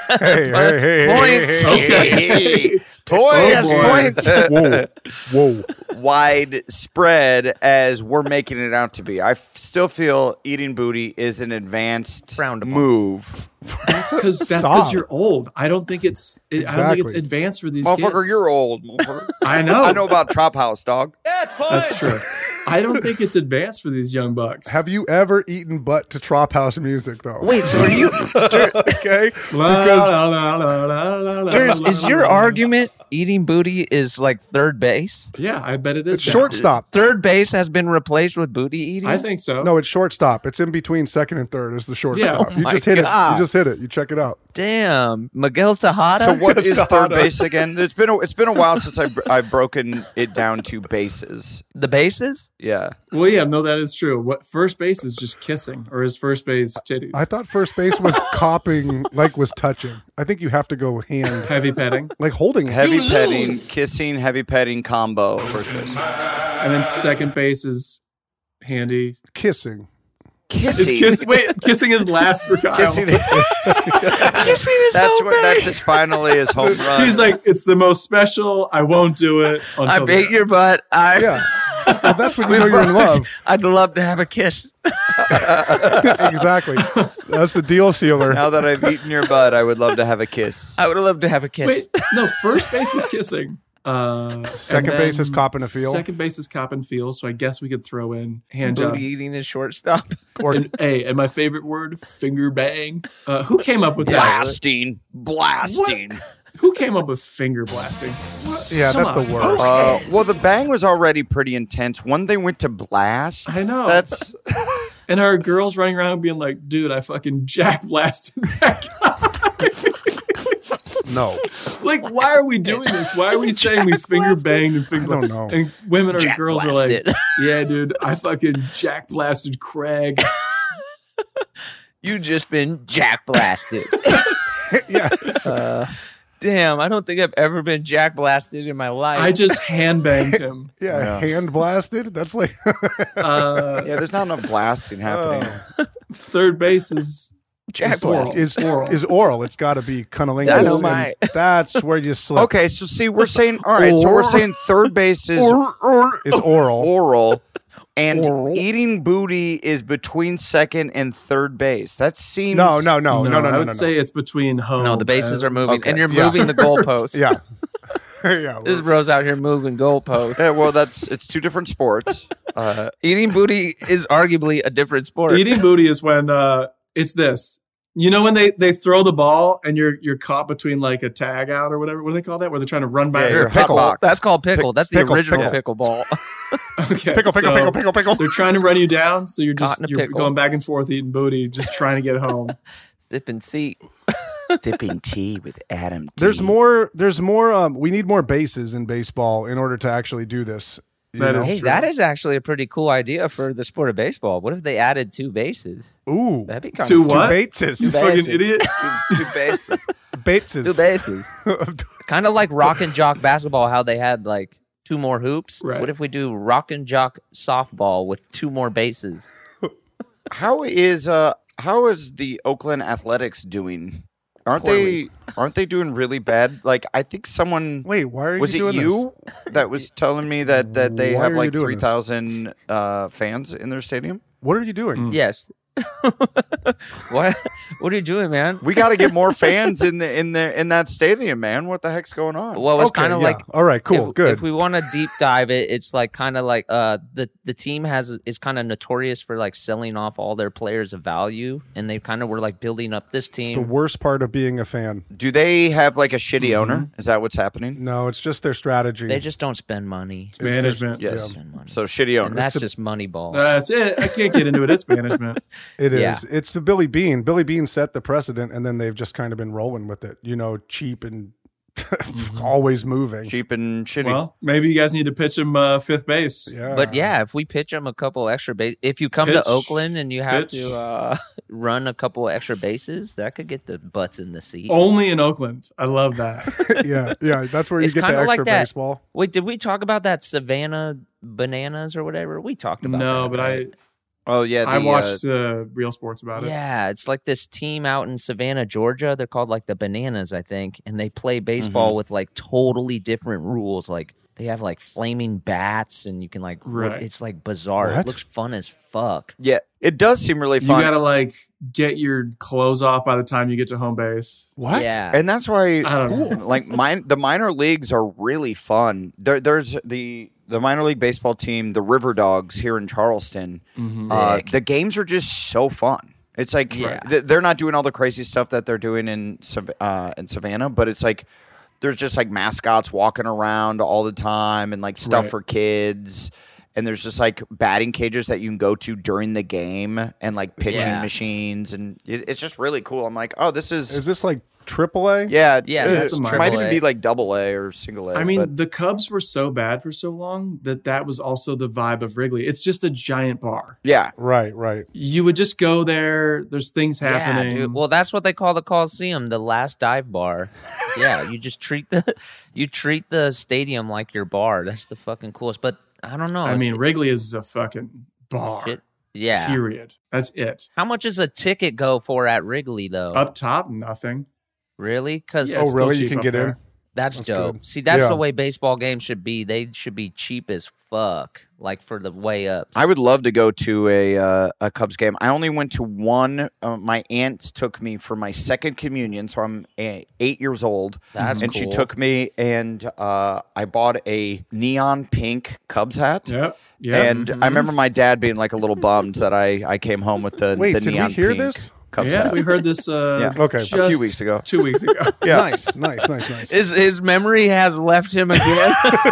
Points. Okay. Points. Whoa. Widespread as we're making it out to be. I still feel eating booty is an advanced move. That's because you're old. I don't think it's advanced for these motherfucker, kids. You're old. I know. I know about Trap House, dog. That's true. I don't think it's advanced for these young bucks. Have you ever eaten butt to Trop House music, though? Wait, so are you... Okay. Is your argument eating booty is like third base? Yeah, I bet it is. It's shortstop. Third base has been replaced with booty eating? I think so. No, it's shortstop. It's in between second and third is the shortstop. Yeah. You just hit it. You just hit it. You check it out. Damn, Miguel Tejada. So what is third base again? It's been a while since I've broken it down to bases. The bases? Yeah. Well, yeah, no, that is true. What first base is just kissing, or is first base titties? I thought first base was copping, like was touching. I think you have to go hand. Heavy petting. Like holding. Heavy petting, kissing, heavy petting combo, first base. And then second base is handy. Kissing. Kissing. Kissing is last for Kyle. Kissing is that's finally his home run. He's like, it's the most special. I won't do it. I bait your butt. Yeah. Well, that's when you know you're in love. I'd love to have a kiss. Exactly. That's the deal sealer. Now that I've eaten your butt, I would love to have a kiss. I would love to have a kiss. Wait, no, first base is kissing. Second base is cop and a feel. Second base is cop and feel. So I guess we could throw in hand job. Booty eating his shortstop. And my favorite word, finger bang. Who came up with that? Blasting. What? Who came up with finger blasting? What? Yeah, Come that's on. the worst. Well, the bang was already pretty intense. When they went to blast, I know. That's and our girls running around being like, dude, I fucking jack blasted that guy. No. Like, why are we doing this? Why are we saying we finger banged and finger I don't know. And women or Jack girls are blasted. like, yeah, dude, I fucking jack blasted Craig. You just been jack blasted. Yeah. Damn, I don't think I've ever been jack blasted in my life. I just hand banged him. Yeah, hand blasted. That's like. yeah. There's not enough blasting happening. Third base is jack oral. blast. Is oral. It's got to be cunnilingus. Dynamite. And that's where you slip. Okay, so see, we're saying all right. So we're saying third base is It's oral. oral, and eating booty is between second and third base. That seems No. I would say it's between home. No, the bases are moving, Okay. and you're moving the goalposts. Yeah. Yeah. This bro's out here moving goalposts. Yeah, well, it's two different sports. Eating booty is arguably a different sport. Eating booty is when it's this. You know when they throw the ball and you're caught between like a tag out or whatever. What do they call that? Where they're trying to run by Yeah, your you're pickle. box. That's called pickle. That's the pickle, original pickle. pickleball. Okay, Pickle. They're trying to run you down, so you're Caught in a you're pickle. going back and forth eating booty, just trying to get home. Sipping seat. Sipping tea with Adam. T. There's more. We need more bases in baseball in order to actually do this. You That know? is Hey, true. that is actually a pretty cool idea for the sport of baseball. What if they added 2 bases? Ooh. That'd be kind Two of what? Bases. You fucking idiot. two bases. Bases. 2 bases. Kind of like rock and jock basketball, how they had like 2 more hoops. Right. What if we do rock and jock softball with 2 more bases? How is the Oakland Athletics doing? Aren't they doing really bad? Like I think someone Wait, why are was you it doing you that was telling me that they Why have are you like doing this? 3,000 fans in their stadium? What are you doing? Yes. What are you doing, man? We got to get more fans in that stadium, man. What the heck's going on? Well, it's Okay, kind of yeah. like All right, cool, good. If we want to deep dive it, it's like kind of like the team is kind of notorious for like selling off all their players of value, and they kind of were like building up this It's the team. worst part of being a fan. Do they have like a shitty owner? Is that what's happening? No, it's just their strategy. They just don't spend money. It's management. Yes. Spend money. So shitty owner. And that's just money ball. That's it. I can't get into it. It's management. It is. Yeah. It's the Billy Bean. Billy Bean set the precedent, and then they've just kind of been rolling with it. You know, cheap and always moving. Cheap and shitty. Well, maybe you guys need to pitch him fifth base. Yeah. But yeah, if we pitch them a couple extra base, if you come Pitch. to Oakland and you have Pitch. to run a couple extra bases, that could get the butts in the seat. Only in Oakland. I love that. yeah. That's where you It's get the kinda extra like that. baseball. Wait, did we talk about that Savannah Bananas or whatever? We talked about No, that, but right? Oh yeah, I watched Real Sports about it. Yeah, it's like this team out in Savannah, Georgia. They're called like the Bananas, I think, and they play baseball with like totally different rules. Like they have like flaming bats, and you can like Right. it's like bizarre. What? It looks fun as fuck. Yeah, it does seem really You fun. gotta like get your clothes off by the time you get to home base. What? Yeah, And that's why I don't know. like the minor leagues are really fun. There's the minor league baseball team, the River Dogs here in Charleston. The games are just so fun. It's like Yeah. they're not doing all the crazy stuff that they're doing in Savannah, but it's like there's just like mascots walking around all the time and like stuff Right. for kids. and there's just like batting cages that you can go to during the game, and like pitching machines, and it's just really cool. I'm like, oh, this is this like AAA? Yeah, it's it might even be like AA or single A. I mean, the Cubs were so bad for so long that was also the vibe of Wrigley. It's just a giant bar. Yeah, right. You would just go there. There's things happening. Yeah, dude. Well, that's what they call the Coliseum, the last dive bar. Yeah, you just treat the stadium like your bar. That's the fucking coolest. But I don't know. I mean, Wrigley is a fucking bar. Yeah. Period. That's it. How much does a ticket go for at Wrigley though? Up top, nothing. Really? Because really? You can get in? That's dope. Good. See, that's the way baseball games should be. They should be cheap as fuck, like for the way ups. I would love to go to a Cubs game. I only went to one. My aunt took me for my second communion, so I'm 8 years old. That's and cool. she took me, and I bought a neon pink Cubs hat. Yep. And I remember my dad being like a little bummed that I came home with the Wait, the did neon we hear pink this? Cubs Yeah, hat. we heard this. Okay, a few weeks ago. 2 weeks ago. Yeah. Nice. His memory has left him again.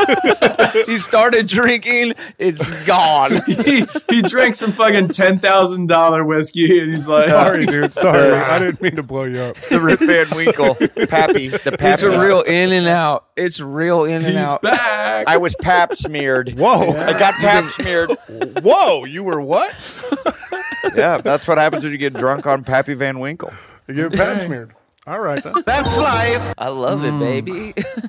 He started drinking. It's gone. he drank some fucking $10,000 whiskey, and he's like, Sorry, dude. Sorry. I didn't mean to blow you up. The Rip Van Winkle, Pappy. It's a real in and out. It's real in and He's out. back. I was pap smeared. Whoa. I got pap smeared. Whoa, you were what? Yeah, that's what happens when you get drunk on Pappy Van Winkle. You get pap smeared. All right, then. That's life. I love it, baby.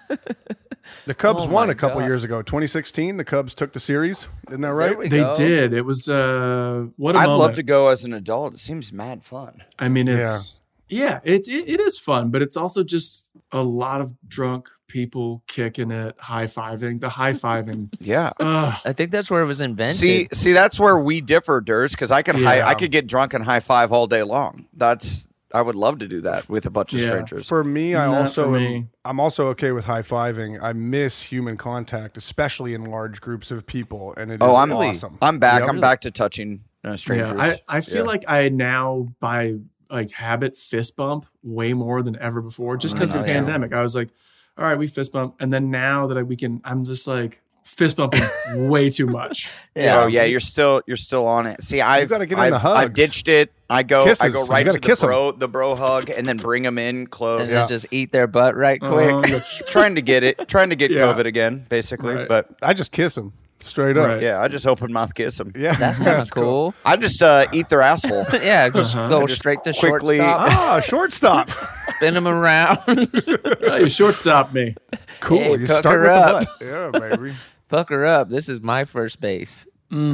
The Cubs Oh won my a couple God. years ago. 2016, the Cubs took the series. Isn't that right? we They go. did. It was what a I'd moment. love to go as an adult. It seems mad fun. I mean, it's it is fun, but it's also just a lot of drunk people kicking it, high-fiving. The high-fiving. Yeah. I think that's where it was invented. See, that's where we differ, Durs, because I could get drunk and high five all day long. I would love to do that with a bunch of strangers. For me, Not for me. I'm also okay with high-fiving. I miss human contact, especially in large groups of people, and it is I'm awesome. I'm back. Yep. I'm back to touching strangers. Yeah, I feel like I now by like habit fist bump way more than ever before, just because of the pandemic. I was like, all right, we fist bump, and then now that I'm just like fist bumping way too much. Yeah. Oh yeah, you're still on it. See, I've gotta get in the hugs. I've ditched it. I go Kisses. right You to gotta the bro hug, and then bring them in close. And then just eat their butt right quick. trying to get COVID again, basically. Right. But I just kiss them straight up. Right. yeah, I just open mouth kiss them. Yeah, That's kind of cool. I just eat their asshole. Yeah, just go straight to quickly- shortstop. Shortstop. Spin them around. Oh, you shortstop me. Cool. Hey, you pucker start with up. the butt. Yeah, baby. Pucker up. This is my first base.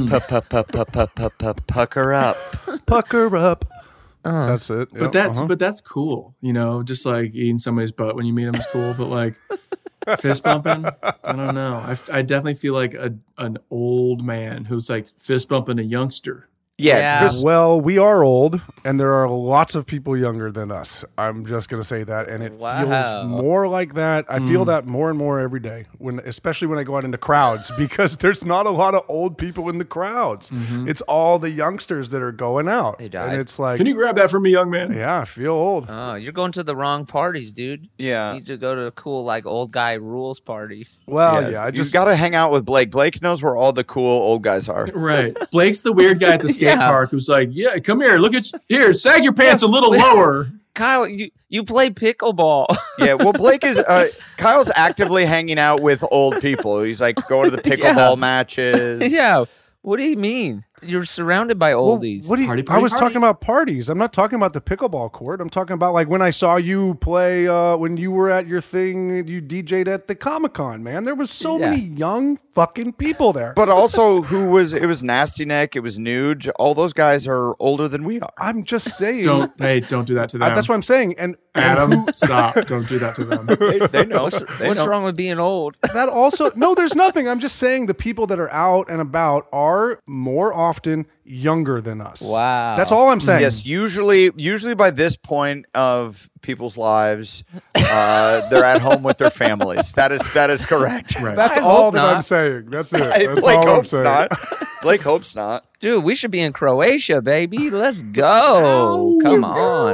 Pucker up. Pucker up. That's it. But that's cool, just like eating somebody's butt when you meet them is cool, but like fist bumping, I don't know. I definitely feel like an old man who's like fist bumping a youngster. Yeah. Well, we are old, and there are lots of people younger than us. I'm just going to say that, and it feels more like that. I feel that more and more every day, especially when I go out into crowds, because there's not a lot of old people in the crowds. It's all the youngsters that are going out, and it's like, can you grab that for me, young man? Yeah, I feel old. Oh, you're going to the wrong parties, dude. Yeah. You need to go to cool, like, old guy rules parties. Well, yeah, I you just got to hang out with Blake. Blake knows where all the cool old guys are. Right. Blake's the weird guy at the skate park who's like, yeah, come here, look at here, sag your pants a little lower. Kyle, you play pickleball. Yeah, well, Blake is Kyle's actively hanging out with old people. He's like going to the pickleball matches. Yeah. What do you mean? You're surrounded by oldies. What do you, I was talking about parties. I'm not talking about the pickleball court. I'm talking about like when I saw you play when you were at your thing, you DJ'd at the Comic-Con, man. There was so many young fucking people there. But also it was Nasty Neck, it was Nuge. All those guys are older than we are. I'm just saying. Don't do that to them. That's what I'm saying. And Adam, stop. Don't do that to them. They know. What's wrong with being old? That also, no, there's nothing. I'm just saying the people that are out and about are more often younger than us. Wow. That's all I'm saying. Yes, usually by this point of people's lives, they're at home with their families. That is correct. Right. That's all that I'm saying. That's it. That's Blake all I'm hopes saying. not. Blake hopes not. Dude, we should be in Croatia, baby. Let's go. Come on.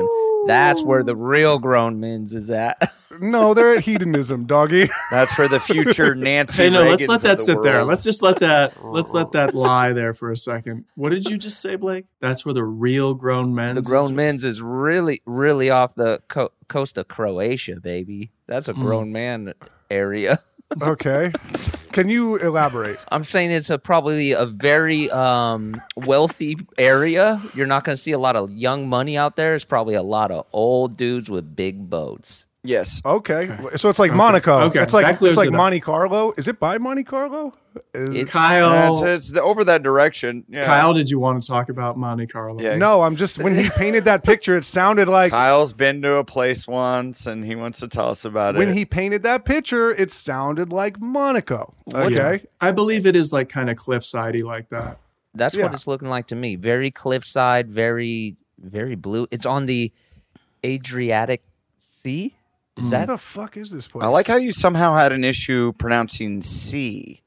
That's where the real grown men's is at. No, they're at hedonism, doggy. That's where the future Nancy. Hey, no, let's Reagans let that of the sit there. world. Let's just let that lie there for a second. What did you just say, Blake? That's where the real grown men's. The grown men's is really, really off the coast of Croatia, baby. That's a grown man area. Okay. Can you elaborate? I'm saying it's probably a very wealthy area. You're not going to see a lot of young money out there. It's probably a lot of old dudes with big boats. Yes. Okay. So it's like Monaco. Okay. It's like That Monte Carlo. Is it by Monte Carlo? It's Kyle. It's over that direction. Yeah. Kyle, did you want to talk about Monte Carlo? Yeah. No, I'm just when he painted that picture, it sounded like Kyle's been to a place once, and he wants to tell us about it. when he painted that picture, it sounded like Monaco. Okay. Yeah. I believe it is like kind of cliffsidey like that. That's what it's looking like to me. Very cliffside, very, very blue. It's on the Adriatic Sea. Is What the fuck is this place? I like how you somehow had an issue pronouncing C.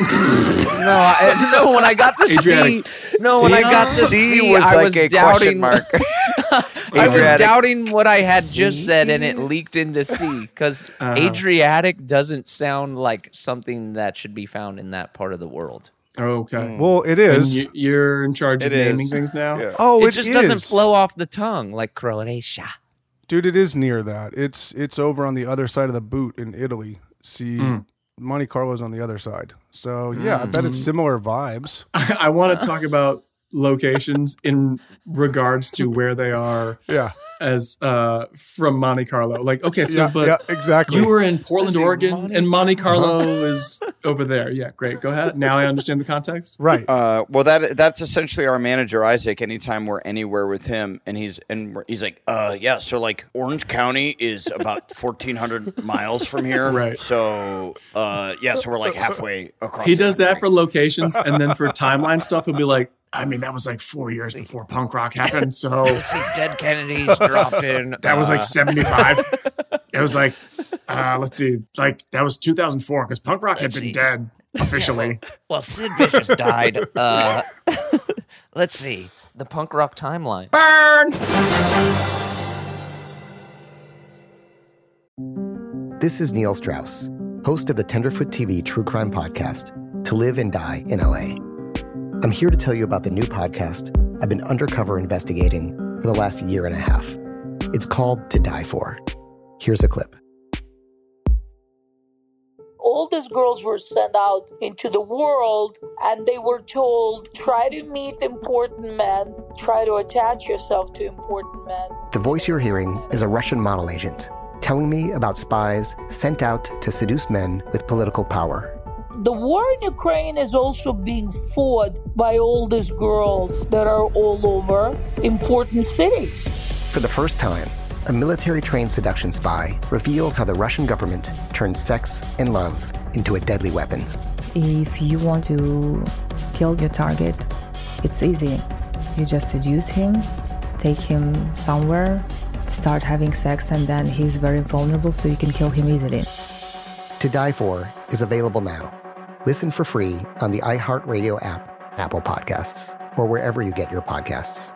No, when I got to Adriatic C, when I got to C, was I like was a doubting. question mark. I was doubting what I had just said, and it leaked into C because Adriatic doesn't sound like something that should be found in that part of the world. Okay. Well, it is. And you're in charge of naming things now? Yeah. Oh, it just doesn't flow off the tongue like Croatia. Dude, it is near that. It's over on the other side of the boot in Italy. See, Monte Carlo's on the other side. So, yeah, I bet it's similar vibes. I want to talk about locations in regards to where they are as from Monte Carlo. Like, okay, so exactly. You were in Portland, Oregon, and Monte Carlo is over there. Yeah, great. Go ahead. Now I understand the context. Right. Well, that's essentially our manager Isaac. Anytime we're anywhere with him, and he's like, so like Orange County is about 1,400 miles from here. Right. So so we're like halfway across. He does that for locations, and then for timeline stuff, he'll be like, I mean, that was like 4 years before punk rock happened. So see, Dead Kennedys dropped in. That was like 75. It was like, let's see, like that was 2004 because punk rock had been dead officially. Well, Sid Vicious died. Let's see, the punk rock timeline. Burn. This is Neil Strauss, host of the Tenderfoot TV True Crime Podcast, To Live and Die in LA. I'm here to tell you about the new podcast I've been undercover investigating for the last year and a half. It's called To Die For. Here's a clip. All these girls were sent out into the world and they were told, try to meet important men, try to attach yourself to important men. The voice you're hearing is a Russian model agent telling me about spies sent out to seduce men with political power. The war in Ukraine is also being fought by all these girls that are all over important cities. For the first time, a military-trained seduction spy reveals how the Russian government turned sex and love into a deadly weapon. If you want to kill your target, it's easy. You just seduce him, take him somewhere, start having sex, and then he's very vulnerable, so you can kill him easily. To Die For is available now. Listen for free on the iHeartRadio app, Apple Podcasts, or wherever you get your podcasts.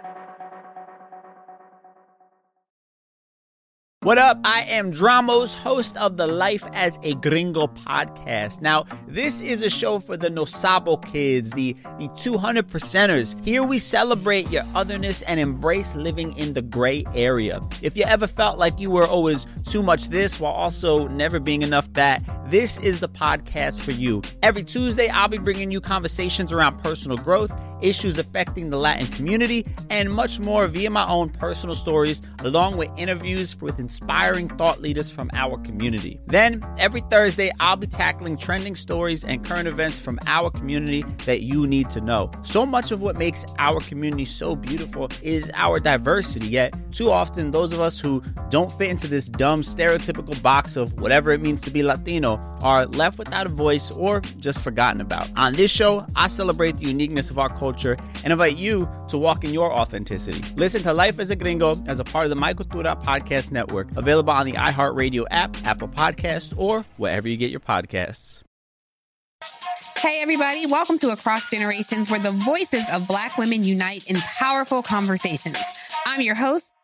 What up? I am Dramos, host of the Life as a Gringo podcast. Now, this is a show for the No Sabo kids, the 200%ers. Here we celebrate your otherness and embrace living in the gray area. If you ever felt like you were always too much this while also never being enough that, this is the podcast for you. Every Tuesday, I'll be bringing you conversations around personal growth, issues affecting the Latin community, and much more via my own personal stories, along with interviews with inspiring thought leaders from our community. Then, every Thursday, I'll be tackling trending stories and current events from our community that you need to know. So much of what makes our community so beautiful is our diversity, yet too often those of us who don't fit into this dumb stereotypical box of whatever it means to be Latino are left without a voice or just forgotten about. On this show, I celebrate the uniqueness of our culture and invite you to walk in your authenticity. Listen to Life as a Gringo as a part of the My Cultura Podcast Network, available on the iHeartRadio app, Apple Podcasts, or wherever you get your podcasts. Hey everybody, welcome to Across Generations, where the voices of Black women unite in powerful conversations. I'm your host,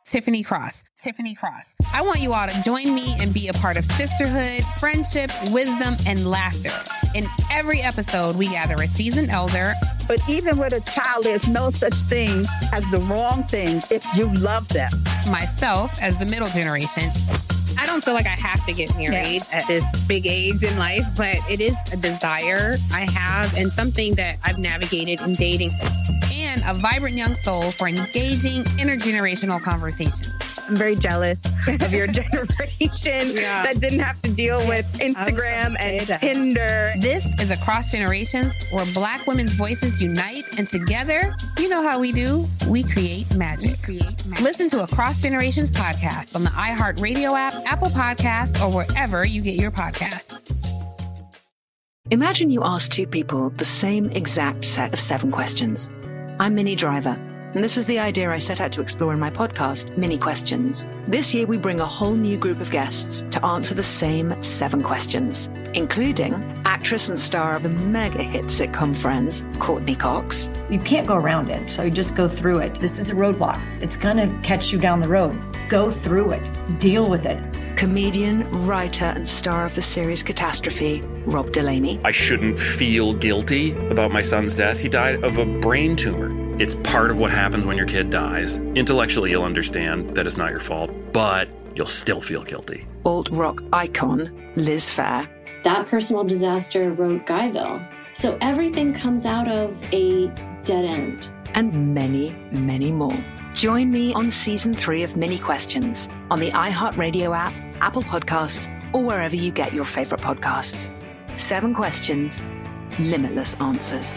Tiffany Cross. Tiffany Cross. I want you all to join me and be a part of sisterhood, friendship, wisdom, and laughter. In every episode, we gather a seasoned elder. But even with a child, there's no such thing as the wrong thing if you love them. Myself as the middle generation. I don't feel like I have to get married at this big age in life, but it is a desire I have and something that I've navigated in dating. And a vibrant young soul for engaging intergenerational conversations. I'm very jealous of your generation that didn't have to deal with Instagram and Tinder. This is Across Generations, where Black women's voices unite, and together, you know how we do, we create magic. Listen to Across Generations podcast on the iHeartRadio app, Apple Podcasts, or wherever you get your podcasts. Imagine you ask two people the same exact set of 7 questions. I'm Minnie Driver, and this was the idea I set out to explore in my podcast, Mini Questions. This year, we bring a whole new group of guests to answer the same 7 questions, including actress and star of the mega hit sitcom Friends, Courtney Cox. You can't go around it, so you just go through it. This is a roadblock. It's gonna catch you down the road. Go through it. Deal with it. Comedian, writer, and star of the series Catastrophe, Rob Delaney. I shouldn't feel guilty about my son's death. He died of a brain tumor. It's part of what happens when your kid dies. Intellectually, you'll understand that it's not your fault, but you'll still feel guilty. Alt-rock icon, Liz Phair. That personal disaster wrote Guyville. So everything comes out of a dead end. And many, many more. Join me on Season 3 of Mini Questions on the iHeartRadio app, Apple Podcasts, or wherever you get your favorite podcasts. 7 questions, limitless answers.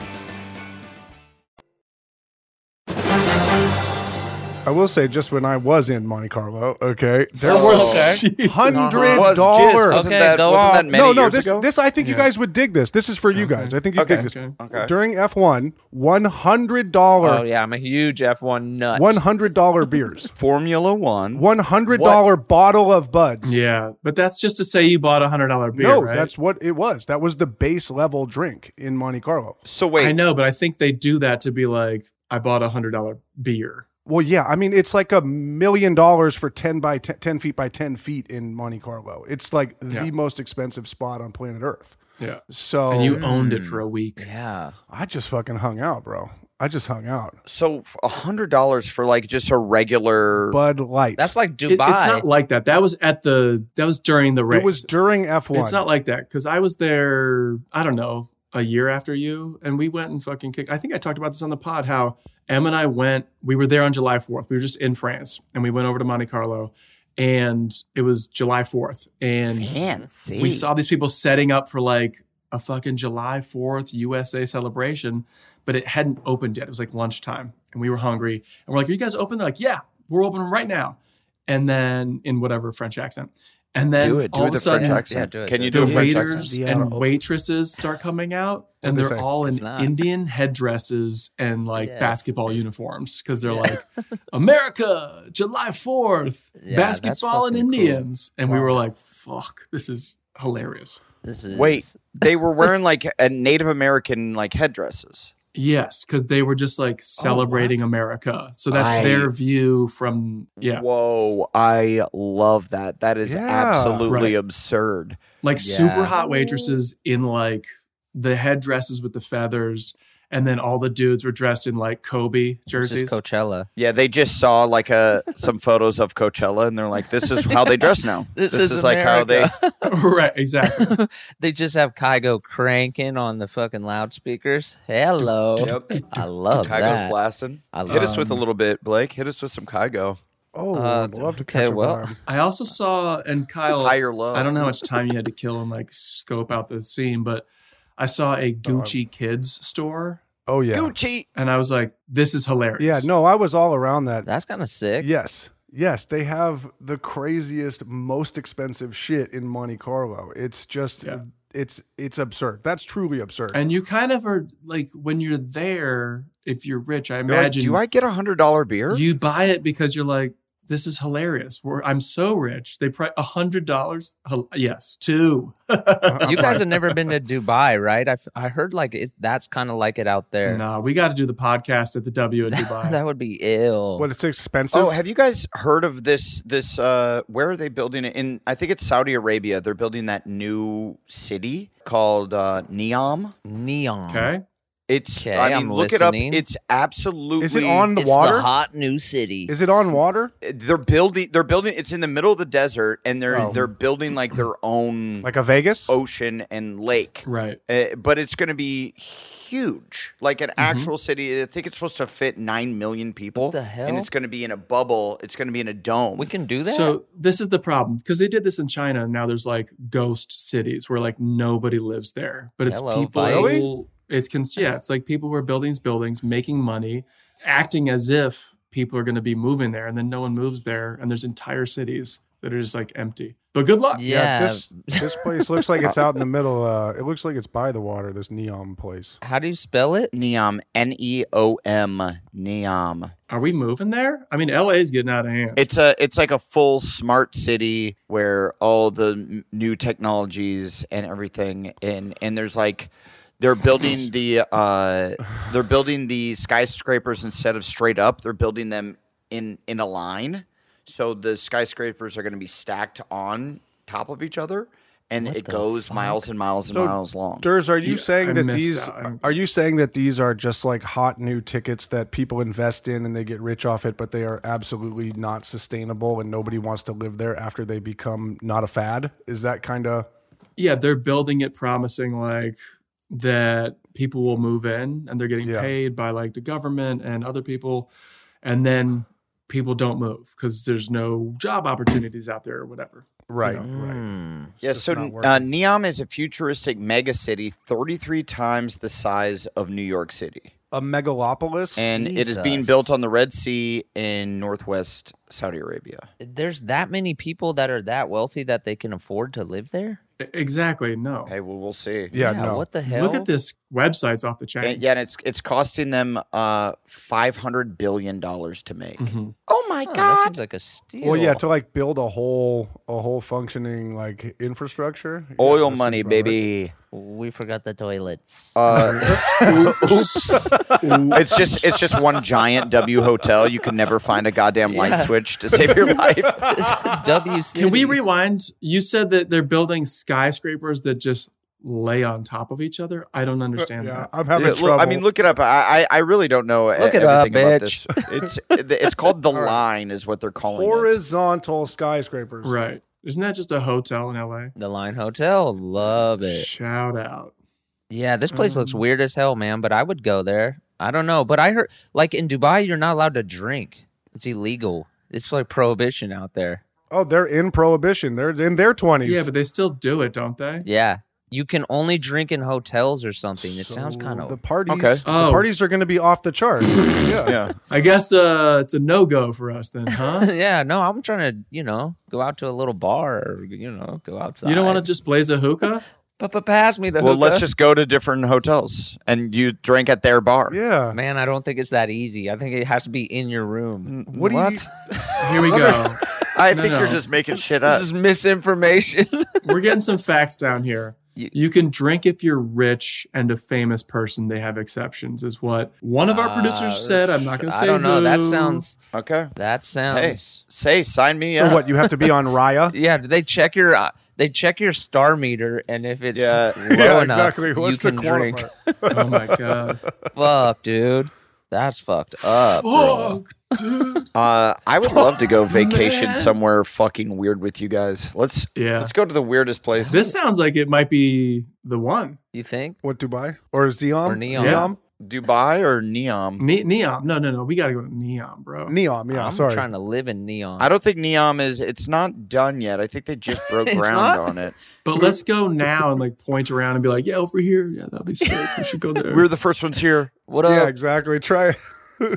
I will say, just when I was in Monte Carlo, okay, there Oh, was okay. $100. Okay, go on. No, this I think you guys would dig this. This is for you guys. I think you dig this. Okay. During F1, $100. Oh yeah, I'm a huge F1 nut. $100 beers. Formula One. $100 bottle of Buds. Yeah, but that's just to say you bought a $100 beer, No, right? that's what it was. That was the base level drink in Monte Carlo. So wait, I know, but I think they do that to be like, I bought a $100 beer. Well, yeah, I mean, it's like $1 million for 10 feet by 10 feet in Monte Carlo. It's like the most expensive spot on planet Earth. Yeah. So And you owned it for a week. Yeah. I just fucking hung out, bro. I just hung out. So $100 for like just a regular Bud Light. That's like Dubai. It's not like that. That was during the race. It was during F1. It's not like that because I was there, I don't know, a year after you, and we went and fucking kicked. I think I talked about this on the pod, how Em and I we were there on July 4th. We were just in France, and we went over to Monte Carlo, and it was July 4th. And Fancy. We saw these people setting up for like a fucking July 4th USA celebration, but it hadn't opened yet. It was like lunchtime, and we were hungry. And we're like, are you guys open? They're like, yeah, we're open right now. And then in whatever French accent. And then do all of the a sudden, French accent. Yeah, Can you do a the French waiters accent? and waitresses start coming out, and What'd they they're say? all in It's not. Indian headdresses and like Yes. basketball uniforms because they're like, America, July 4th, Yeah, that's basketball and fucking cool. Indians. And we were like, fuck, this is hilarious. This is Wait, they were wearing like a Native American like headdresses. Yes, because they were just like celebrating America. So that's their view from, Whoa, I love that. That is Yeah. absolutely Right. absurd. like Yeah. super hot waitresses in like the headdresses with the feathers. And then all the dudes were dressed in like Kobe This jerseys. is Coachella. Yeah, they just saw like some photos of Coachella, and they're like, "This is how they dress now. This is is like how they." Right, exactly. They just have Kygo cranking on the fucking loudspeakers. Hello. Yep. I love Kygo's that. blasting. I Hit us love- with a little bit, Blake. Hit us with some Kygo. Oh, I'd love to catch okay, a well. vibe. I also saw, and Kyle, Higher low. I don't know how much time you had to kill and like scope out the scene, but I saw a Gucci Kids store. Oh, yeah. Gucci. And I was like, this is hilarious. Yeah, no, I was all around that. That's kind of sick. Yes. Yes, they have the craziest, most expensive shit in Monte Carlo. It's just, it's absurd. That's truly absurd. And you kind of are like, when you're there, if you're rich, I You're like, imagine. do I get $100 beer? You buy it because you're like, this is hilarious. I'm so rich. They price $100. Yes, 2. You guys have never been to Dubai, right? I heard like that's kind of like it out there. No, we got to do the podcast at the W in Dubai. That would be ill. But it's expensive. Oh, have you guys heard of this? Where are they building it? I think it's Saudi Arabia. They're building that new city called Neom. Neom. Okay. I mean, look listening. it up. It's absolutely. Is it on the It's water? the hot new city. Is it on water? They're building. It's in the middle of the desert, and they're building like their own, like a Vegas ocean and lake. Right. But it's going to be huge, like an actual city. I think it's supposed to fit 9 million people. What the hell? And it's going to be in a bubble. It's going to be in a dome. We can do that. So this is the problem because they did this in China. And now there's like ghost cities where like nobody lives there, but it's Hello, people. Vice. Really? It's like people who are building these buildings, making money, acting as if people are going to be moving there, and then no one moves there, and there's entire cities that are just like empty. But good luck. Yeah. This place looks like it's out in the middle. It looks like it's by the water. This Neom place. How do you spell it? Neom, Neom, Neom. Are we moving there? I mean, LA's getting out of hand. It's like a full smart city where all the new technologies and everything, and there's like. They're building the skyscrapers instead of straight up. They're building them in a line, so the skyscrapers are going to be stacked on top of each other, and it goes miles and miles and miles long. Durs, are you saying that these? Are you saying that these are just like hot new tickets that people invest in and they get rich off it, but they are absolutely not sustainable and nobody wants to live there after they become not a fad? Is that kind of? Yeah, they're building it promising like that people will move in and they're getting paid by like the government and other people, and then people don't move because there's no job opportunities out there or whatever. Right, right. Yeah, so Neom is a futuristic mega city 33 times the size of New York City. A megalopolis? And it is being built on the Red Sea in northwest Saudi Arabia. There's that many people that are that wealthy that they can afford to live there? Exactly. No. Hey, well, we'll see. Yeah, no. What the hell? Look at this. Website's off the chain. And it's costing them $500 billion to make. Mm-hmm. Oh my God! That seems like a steal. Well, yeah, to like build a whole functioning like infrastructure. Oil money, baby. We forgot the toilets. Oops. It's just one giant W hotel. You can never find a goddamn light switch to save your life. W City. Can we rewind? You said that they're building skyscrapers that just lay on top of each other. I don't understand that. I'm having trouble. I mean, look it up. I really don't know look it everything up, about bitch. this. It's called the Line, is what they're calling it. Horizontal skyscrapers. Right. Isn't that just a hotel in LA? The Line Hotel. Love it. Shout out. Yeah, this place looks weird as hell, man, but I would go there. I don't know, but I heard, like in Dubai, you're not allowed to drink. It's illegal. It's like prohibition out there. Oh, they're in prohibition. They're in their 20s. Yeah, but they still do it, don't they? Yeah. You can only drink in hotels or something. It sounds kind of... The parties, Okay. the parties are going to be off the charts. Yeah. I guess it's a no-go for us then, huh? Yeah, no, I'm trying to, go out to a little bar or, go outside. You don't want to just blaze a hookah? But pass me the Well, hookah. let's just go to different hotels and you drink at their bar. Yeah. Man, I don't think it's that easy. I think it has to be in your room. What? Here we go. I think you're just making shit up. This is misinformation. We're getting some facts down here. You can drink if you're rich and a famous person. They have exceptions, is what one of our producers said. I'm not going to say I don't know. who. That sounds... Okay. That sounds... Hey, sign me So up. what, you have to be on Raya? Yeah, they check your star meter, and if it's Yeah. low enough, exactly. What's you the can drink. qualifier? Oh my God. Fuck, dude. That's fucked up, bro. Fuck, dude. I would love to go vacation somewhere fucking weird with you guys. Let's go to the weirdest place. This sounds like it might be the one. You think? What, Dubai? Or Zeom? Or Neom. Zeom? Dubai or Neom? Neom. No. We got to go to Neom, bro. Neom, yeah, I'm sorry. trying to live in Neon. I don't think Neom it's not done yet. I think they just broke It's ground not? on it. But let's go now and like point around and be like, yeah, over here. Yeah, that'd be sick. We should go there. We're the first ones here. What up? Yeah, exactly. Try it.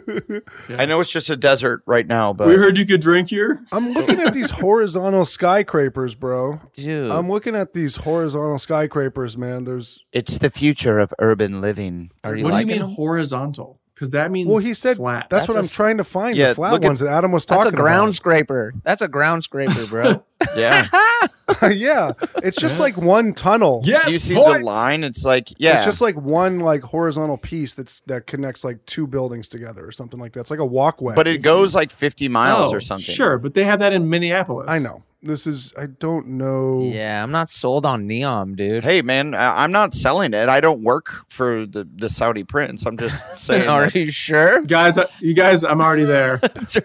I know it's just a desert right now, but We heard you could drink here. I'm looking at these horizontal skyscrapers, bro. Dude. I'm looking at these horizontal skyscrapers, man. it's the future of urban living. Are you What do you liking mean them? horizontal? Because that means Well, he said flat. that's what I'm trying to find. The flat ones that Adam was talking about. about. That's a ground scraper. That's a ground scraper, bro. Yeah. Yeah. It's just like one tunnel. Yes, you see the line? It's like, It's just like one like horizontal piece that connects like two buildings together or something like that. It's like a walkway. But it goes like 50 miles or something. Sure, but they have that in Minneapolis. I know. I don't know. Yeah, I'm not sold on Neom, dude. Hey, man, I'm not selling it. I don't work for the Saudi prince. I'm just saying. Are you sure? Guys, I'm already there.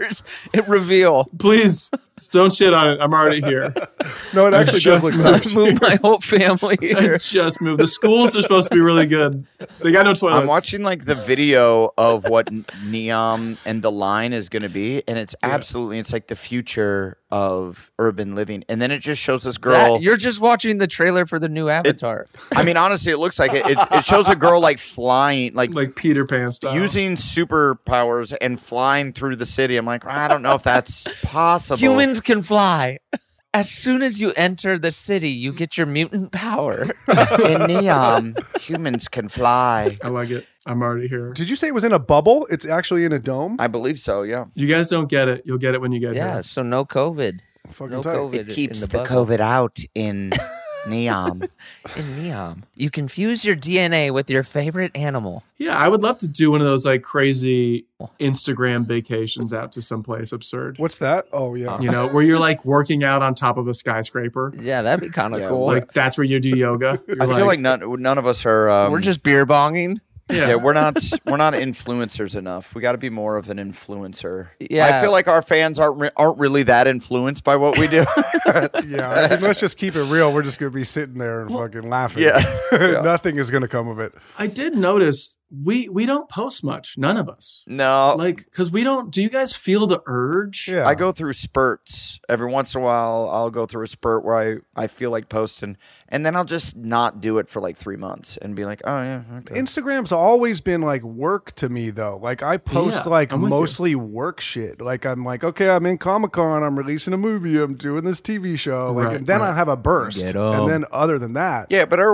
Reveal. Please, don't shit on it. I'm already here. No, it actually does look nice. Move my whole family here. I just moved. The schools are supposed to be really good. They got no toilets. I'm watching like the video of what Neom and the line is going to be, and it's absolutely, it's like the future of urban living. And then it just shows this girl. You're just watching the trailer for the new Avatar. I mean, honestly, it looks like it. It shows a girl like flying, like Peter Pan style, using superpowers and flying through the city. I'm like, I don't know if that's possible. Humans can fly. As soon as you enter the city, you get your mutant power. In Neom, humans can fly. I like it. I'm already here. Did you say it was in a bubble? It's actually in a dome? I believe so, yeah. You guys don't get it. You'll get it when you get here. Yeah, so no COVID. Fucking no tight. COVID. It keeps in the bubble. COVID out in Neom. In Neom. You can fuse your DNA with your favorite animal. Yeah, I would love to do one of those like crazy Instagram vacations out to someplace absurd. What's that? Oh, yeah. You know, where you're like working out on top of a skyscraper. Yeah, that'd be kind of cool. Like that's where you do yoga. I feel like none of us are. We're just beer bonging. Yeah, we're not influencers enough. We got to be more of an influencer. Yeah. I feel like our fans aren't really that influenced by what we do. Yeah, I mean, let's just keep it real. We're just going to be sitting there and fucking laughing. Yeah. Nothing is going to come of it. I did notice we don't post much. None of us. No. Like, because we don't. Do you guys feel the urge? Yeah. I go through spurts. Every once in a while, I'll go through a spurt where I feel like posting, and then I'll just not do it for like 3 months and be like, oh, yeah, okay. Instagram's always been like work to me, though. Like, I post like I'm with mostly work shit. Like, I'm like, okay, I'm in Comic-Con. I'm releasing a movie. I'm doing this TV show. Like, and then I have a burst. And then other than that. Yeah, but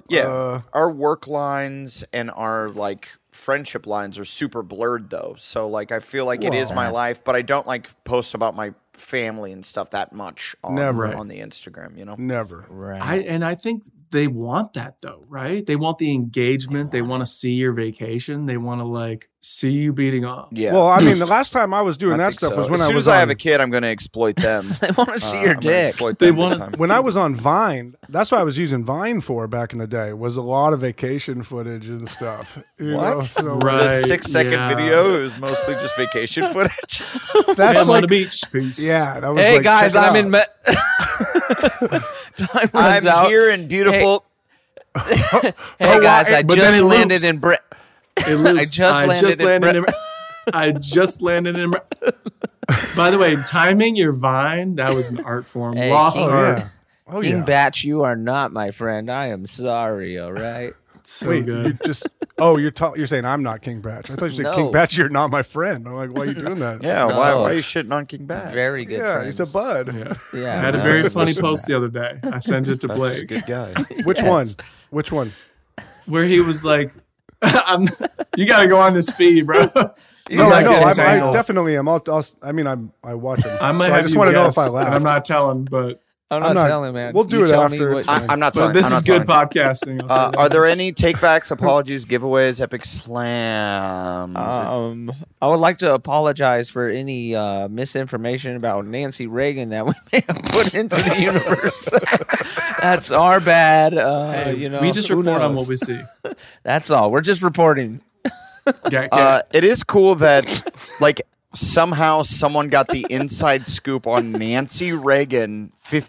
our work lines and our like friendship lines are super blurred though. So like I feel like it is my life, but I don't like post about my family and stuff that much on the Instagram, you know? Never. Right. I think they want that though, right? They want the engagement. They want to see your vacation. They want to like see you beating off. Yeah. Well, I mean, the last time I was doing that stuff was when as soon I was as I have a kid, I'm going to exploit them. They want to see your dick. They want to. When I was on Vine, that's what I was using Vine for back in the day. Was a lot of vacation footage and stuff. You know? So, The 6-second video is mostly just vacation footage. That's on the beach. Peace. Yeah. That was Hey like, guys, check it I'm out. in. Time runs I'm out. here in beautiful. Hey guys, I just landed in Brit. I just landed in. I just landed in. By the way, timing your Vine, that was an art form. Hey, Lost King- art. Yeah. Oh, King yeah. Batch, you are not my friend. I am sorry. All right. So Wait, good. you just you're saying I'm not King Batch. I thought you said No. King Batch, you're not my friend. I'm like, why are you doing that? Yeah, No. why are you shitting on King Bat? Very good. Yeah, friends. he's a bud. I had a very funny post the other day. I sent it to That's a Blake. good guy. Which one? Which one? Where he was like, you got to go on this feed, bro. No, I know. I Entangled. definitely am. I watch him. I might So have I just you want to know guess, if I and laughed. I'm not telling, but I'm I'm not not- telling, man. we'll do You it tell me after what- it's fine. I'm not but telling. this I'm is not good telling. podcasting. I'll tell you. Are there any takebacks, apologies, giveaways, epic slams? I would like to apologize for any misinformation about Nancy Reagan that we may have put into the universe. That's our bad. You know, we just who report on knows? what we see. That's all. We're just reporting. It is cool that like somehow someone got the inside scoop on Nancy Reagan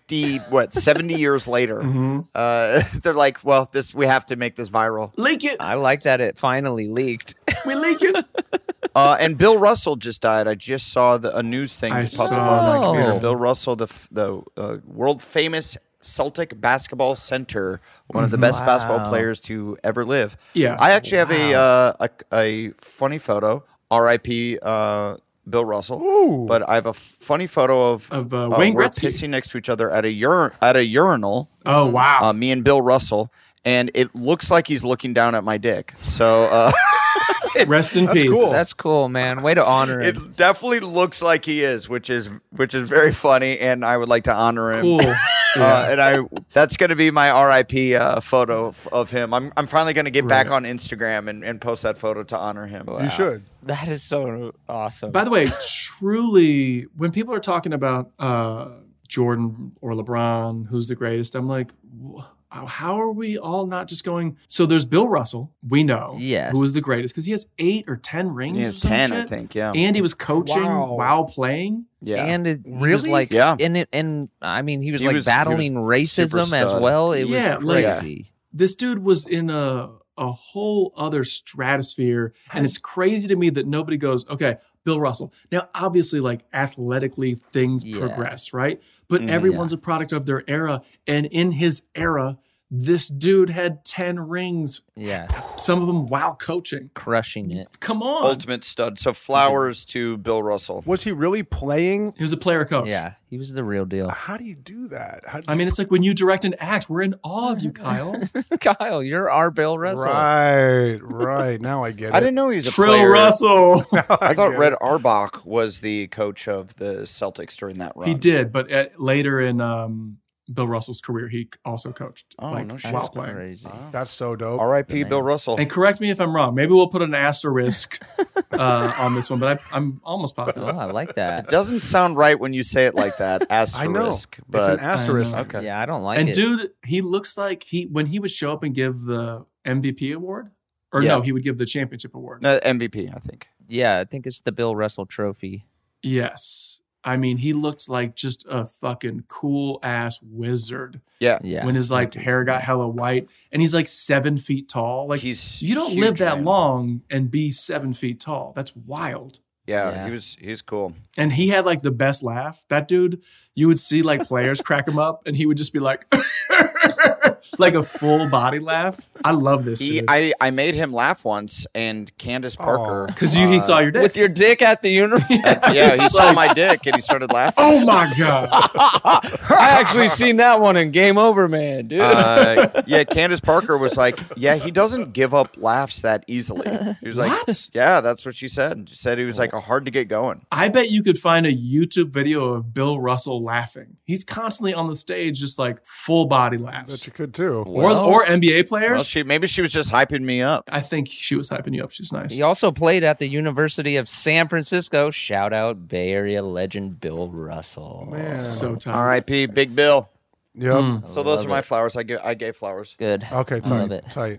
70 years later. They're like, well, we have to make this viral. Leak it. I like that it finally leaked. We leak it. And Bill Russell just died. I just saw a news thing just popped up on my computer. Oh. Bill Russell, the world famous Celtic basketball center, one of the best basketball players to ever live. Yeah. I actually have a funny photo. R.I.P. Bill Russell. Ooh. But I have a funny photo of Wayne we're Gretzky. pissing next to each other at a urinal. Oh, wow. Me and Bill Russell, and it looks like he's looking down at my dick. So Rest in peace. Cool. That's cool, man. Way to honor him. It definitely looks like he is, which is very funny, and I would like to honor him. Cool. That's going to be my RIP photo of him. I'm finally going to get back on Instagram and post that photo to honor him. You should. That is so awesome. By the way, truly, when people are talking about Jordan or LeBron, who's the greatest, I'm like, how are we all not just going? So there's Bill Russell, we know, who is the greatest because he has 8 or 10 rings. He has 10, I think. Yeah, and he was coaching while playing. Yeah, and he was like, and I mean, he was battling racism as well. It was crazy. This dude was in a whole other stratosphere, and it's crazy to me that nobody goes, okay, Bill Russell. Now, obviously, like athletically, things progress, right? But everyone's a product of their era, and in his era, this dude had 10 rings. Yeah. Some of them while coaching. Crushing it. Come on. Ultimate stud. So flowers to Bill Russell. Was he really playing? He was a player coach. Yeah, he was the real deal. How do you do that? I mean, it's like when you direct an act, we're in awe of you, Kyle. Kyle, you're our Bill Russell. Right. Now I get it. I didn't know he was a Trill player. Russell. I thought Red Auerbach was the coach of the Celtics during that run. He did, but later in Bill Russell's career, he also coached. Oh, no shit. While playing. Crazy. That's so dope. R.I.P. Bill Russell. And correct me if I'm wrong. Maybe we'll put an asterisk on this one, but I'm almost positive. Oh, I like that. It doesn't sound right when you say it like that. Asterisk. I know. But it's an asterisk. Okay. Yeah, I don't like and it. dude, he looks like when he would show up and give the MVP award, or no, he would give the championship award. MVP, I think. Yeah, I think it's the Bill Russell Trophy. Yes. I mean, he looked like just a fucking cool ass wizard. Yeah. When his hair got hella white, and he's like 7 feet tall. Like you don't live that long and be 7 feet tall. That's wild. Yeah. He's cool. And he had like the best laugh. That dude, you would see like players crack him up, and he would just be like, like a full body laugh. I love this dude. I made him laugh once, and Candace Parker. Because he saw your dick. With your dick at the university. Yeah, he saw my dick, and he started laughing. Oh my God. I actually seen that one in Game Over, man, dude. Yeah, Candace Parker was like, yeah, he doesn't give up laughs that easily. He was like, yeah, that's what she said. She said he was like hard to get going. I bet you could find a YouTube video of Bill Russell laughing. He's constantly on the stage, just like full body laughs. That you could too. Or NBA players. Well, maybe she was just hyping me up. I think she was hyping you up. She's nice. He also played at the University of San Francisco. Shout out Bay Area legend Bill Russell. Man. So tight. R.I.P. Big Bill. Yep. So those are my flowers. I gave flowers. Good. Okay, tight. Love it. Tight.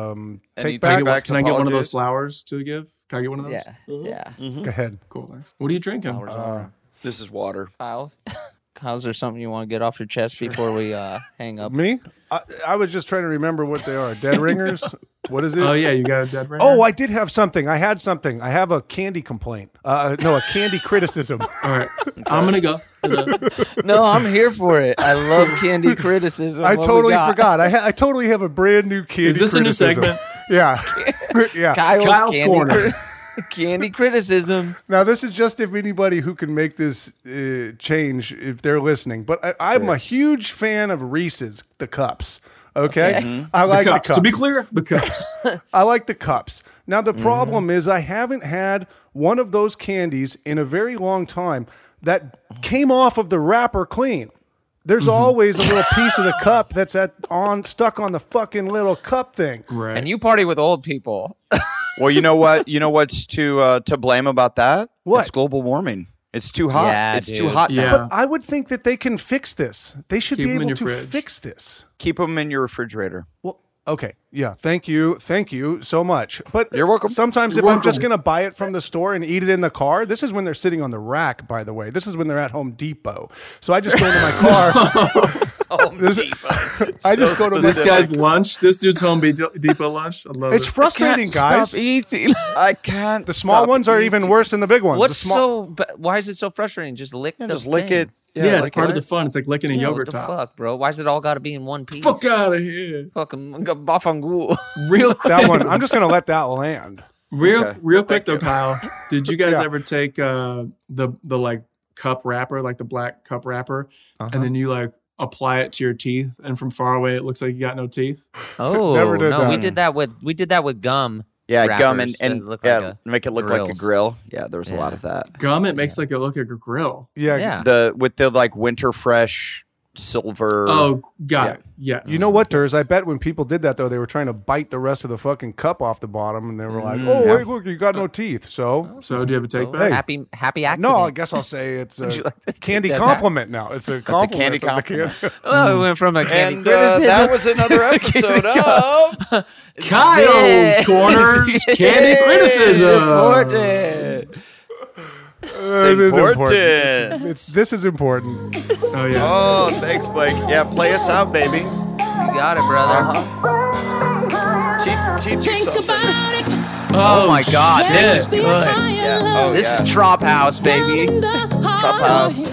Take Can back. I get one of those flowers to give? Can I get one of those? Yeah. Go ahead. Cool. Thanks. What are you drinking? This is water. Kyle, is there something you want to get off your chest before we hang up? Me? I was just trying to remember what they are. Dead ringers? What is it? Oh, yeah, you got a dead ringer? Oh, I did have something. I had something. I have a candy complaint. No, a candy criticism. All right. I'm going to go. No, I'm here for it. I love candy criticism. I totally forgot. I totally have a brand new candy Is this criticism. a new segment? Yeah. Yeah. Kyle's Corner. Candy criticisms. Now, this is just if anybody who can make this change, if they're listening. But I'm a huge fan of Reese's, the cups. Okay? Mm-hmm. I like the cups. cups. To be clear, the cups. I like the cups. Now, the problem is I haven't had one of those candies in a very long time that came off of the wrapper clean. There's always a little piece of the cup that's stuck on the fucking little cup thing. Right. And you party with old people. Well, you know what? You know what's to blame about that? What? It's global warming. It's too hot. Yeah, it's dude. too hot Yeah. now. But I would think that they can fix this. They should Keep be them in able your to fridge. fix this. Keep them in your refrigerator. Well, okay. Yeah. Thank you so much. But You're welcome. Sometimes You're if I'm welcome. just going to buy it from the store and eat it in the car, this is when they're sitting on the rack, by the way. This is when they're at Home Depot. So I just go into my car. I just go to This my guy's lunch. This dude's Home Depot lunch. I love It's it. frustrating, guys. Stop eating. I can't. The small stop ones are eating. even worse than the big ones. What's The small- why is it so frustrating? Just lick the Just lick thing. it. Yeah, it's lick part it. of the fun. It's like licking a Yeah, yogurt what the top. fuck, bro? Why is it all got to be in one piece? Fuck out of here. Fucking bafangu. Real quick. that one. I'm just going to let that land. Real quick though, you. Kyle. Did you guys Yeah. ever take the like cup wrapper, like the black cup wrapper, and then you like apply it to your teeth, and from far away it looks like you got no teeth? Oh, Never did no, that. we did that with gum. Yeah, gum and look yeah, like a make it look like a grills. grill. Yeah, there was a lot of that. Gum, it makes like it look like a grill. Yeah. With the like winter fresh silver. Oh, got it. Yeah. You know what, Durs? I bet when people did that, though, they were trying to bite the rest of the fucking cup off the bottom, and they were like, oh, wait, look, you got no teeth. So do you have a take back? Happy accident. No, I guess I'll say it's a candy compliment now. It's a compliment. candy compliment. Oh, we went from a candy And criticism. that was another episode of Kyle's Corners Candy Criticism. Important. It is important. This is important. Oh, yeah. Oh, thanks, Blake. Yeah, play us out, baby. You got it, brother. Teach yourself. Oh my God, this is shit. good. Yeah. Oh, This yeah. is Trop House, baby. Trop House.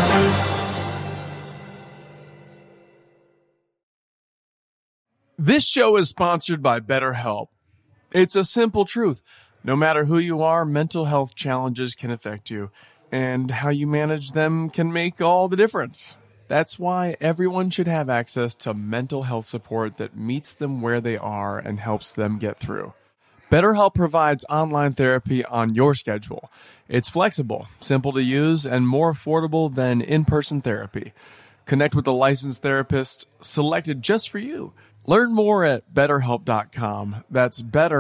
This show is sponsored by BetterHelp. It's a simple truth. No matter who you are, mental health challenges can affect you, and how you manage them can make all the difference. That's why everyone should have access to mental health support that meets them where they are and helps them get through. BetterHelp provides online therapy on your schedule. It's flexible, simple to use, and more affordable than in-person therapy. Connect with a licensed therapist selected just for you. Learn more at BetterHelp.com. That's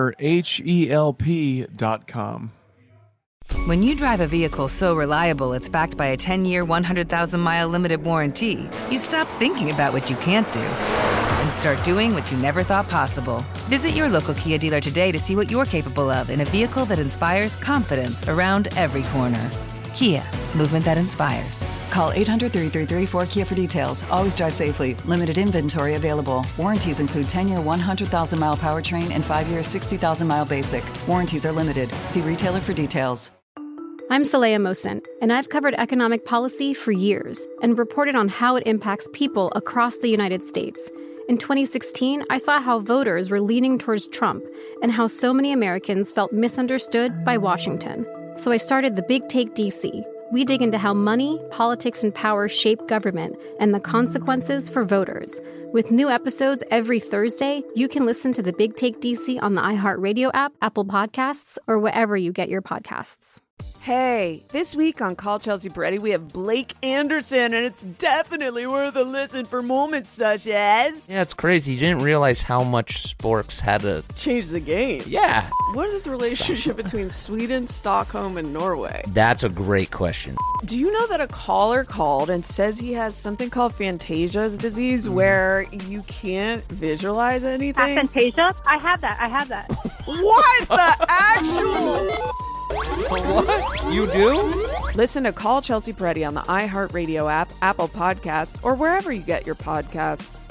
BetterHelp.com. When you drive a vehicle so reliable it's backed by a 10-year, 100,000-mile limited warranty, you stop thinking about what you can't do and start doing what you never thought possible. Visit your local Kia dealer today to see what you're capable of in a vehicle that inspires confidence around every corner. Kia, movement that inspires. Call 800-333-4KIA for details. Always drive safely. Limited inventory available. Warranties include 10-year 100,000-mile powertrain and 5-year 60,000-mile basic. Warranties are limited. See retailer for details. I'm Saleha Mohsin, and I've covered economic policy for years and reported on how it impacts people across the United States. In 2016, I saw how voters were leaning towards Trump and how so many Americans felt misunderstood by Washington. So I started The Big Take DC. We dig into how money, politics, and power shape government and the consequences for voters. With new episodes every Thursday, you can listen to The Big Take DC on the iHeartRadio app, Apple Podcasts, or wherever you get your podcasts. Hey, this week on Call Chelsea Peretti, we have Blake Anderson, and it's definitely worth a listen for moments such as... Yeah, it's crazy. You didn't realize how much sporks had to change the game. Yeah. What is the relationship between Sweden, Stockholm, and Norway? That's a great question. Do you know that a caller called and says he has something called Fantasia's disease where you can't visualize anything? Aphantasia? I have that. What the actual... What? You do? Listen to Call Chelsea Peretti on the iHeartRadio app, Apple Podcasts, or wherever you get your podcasts.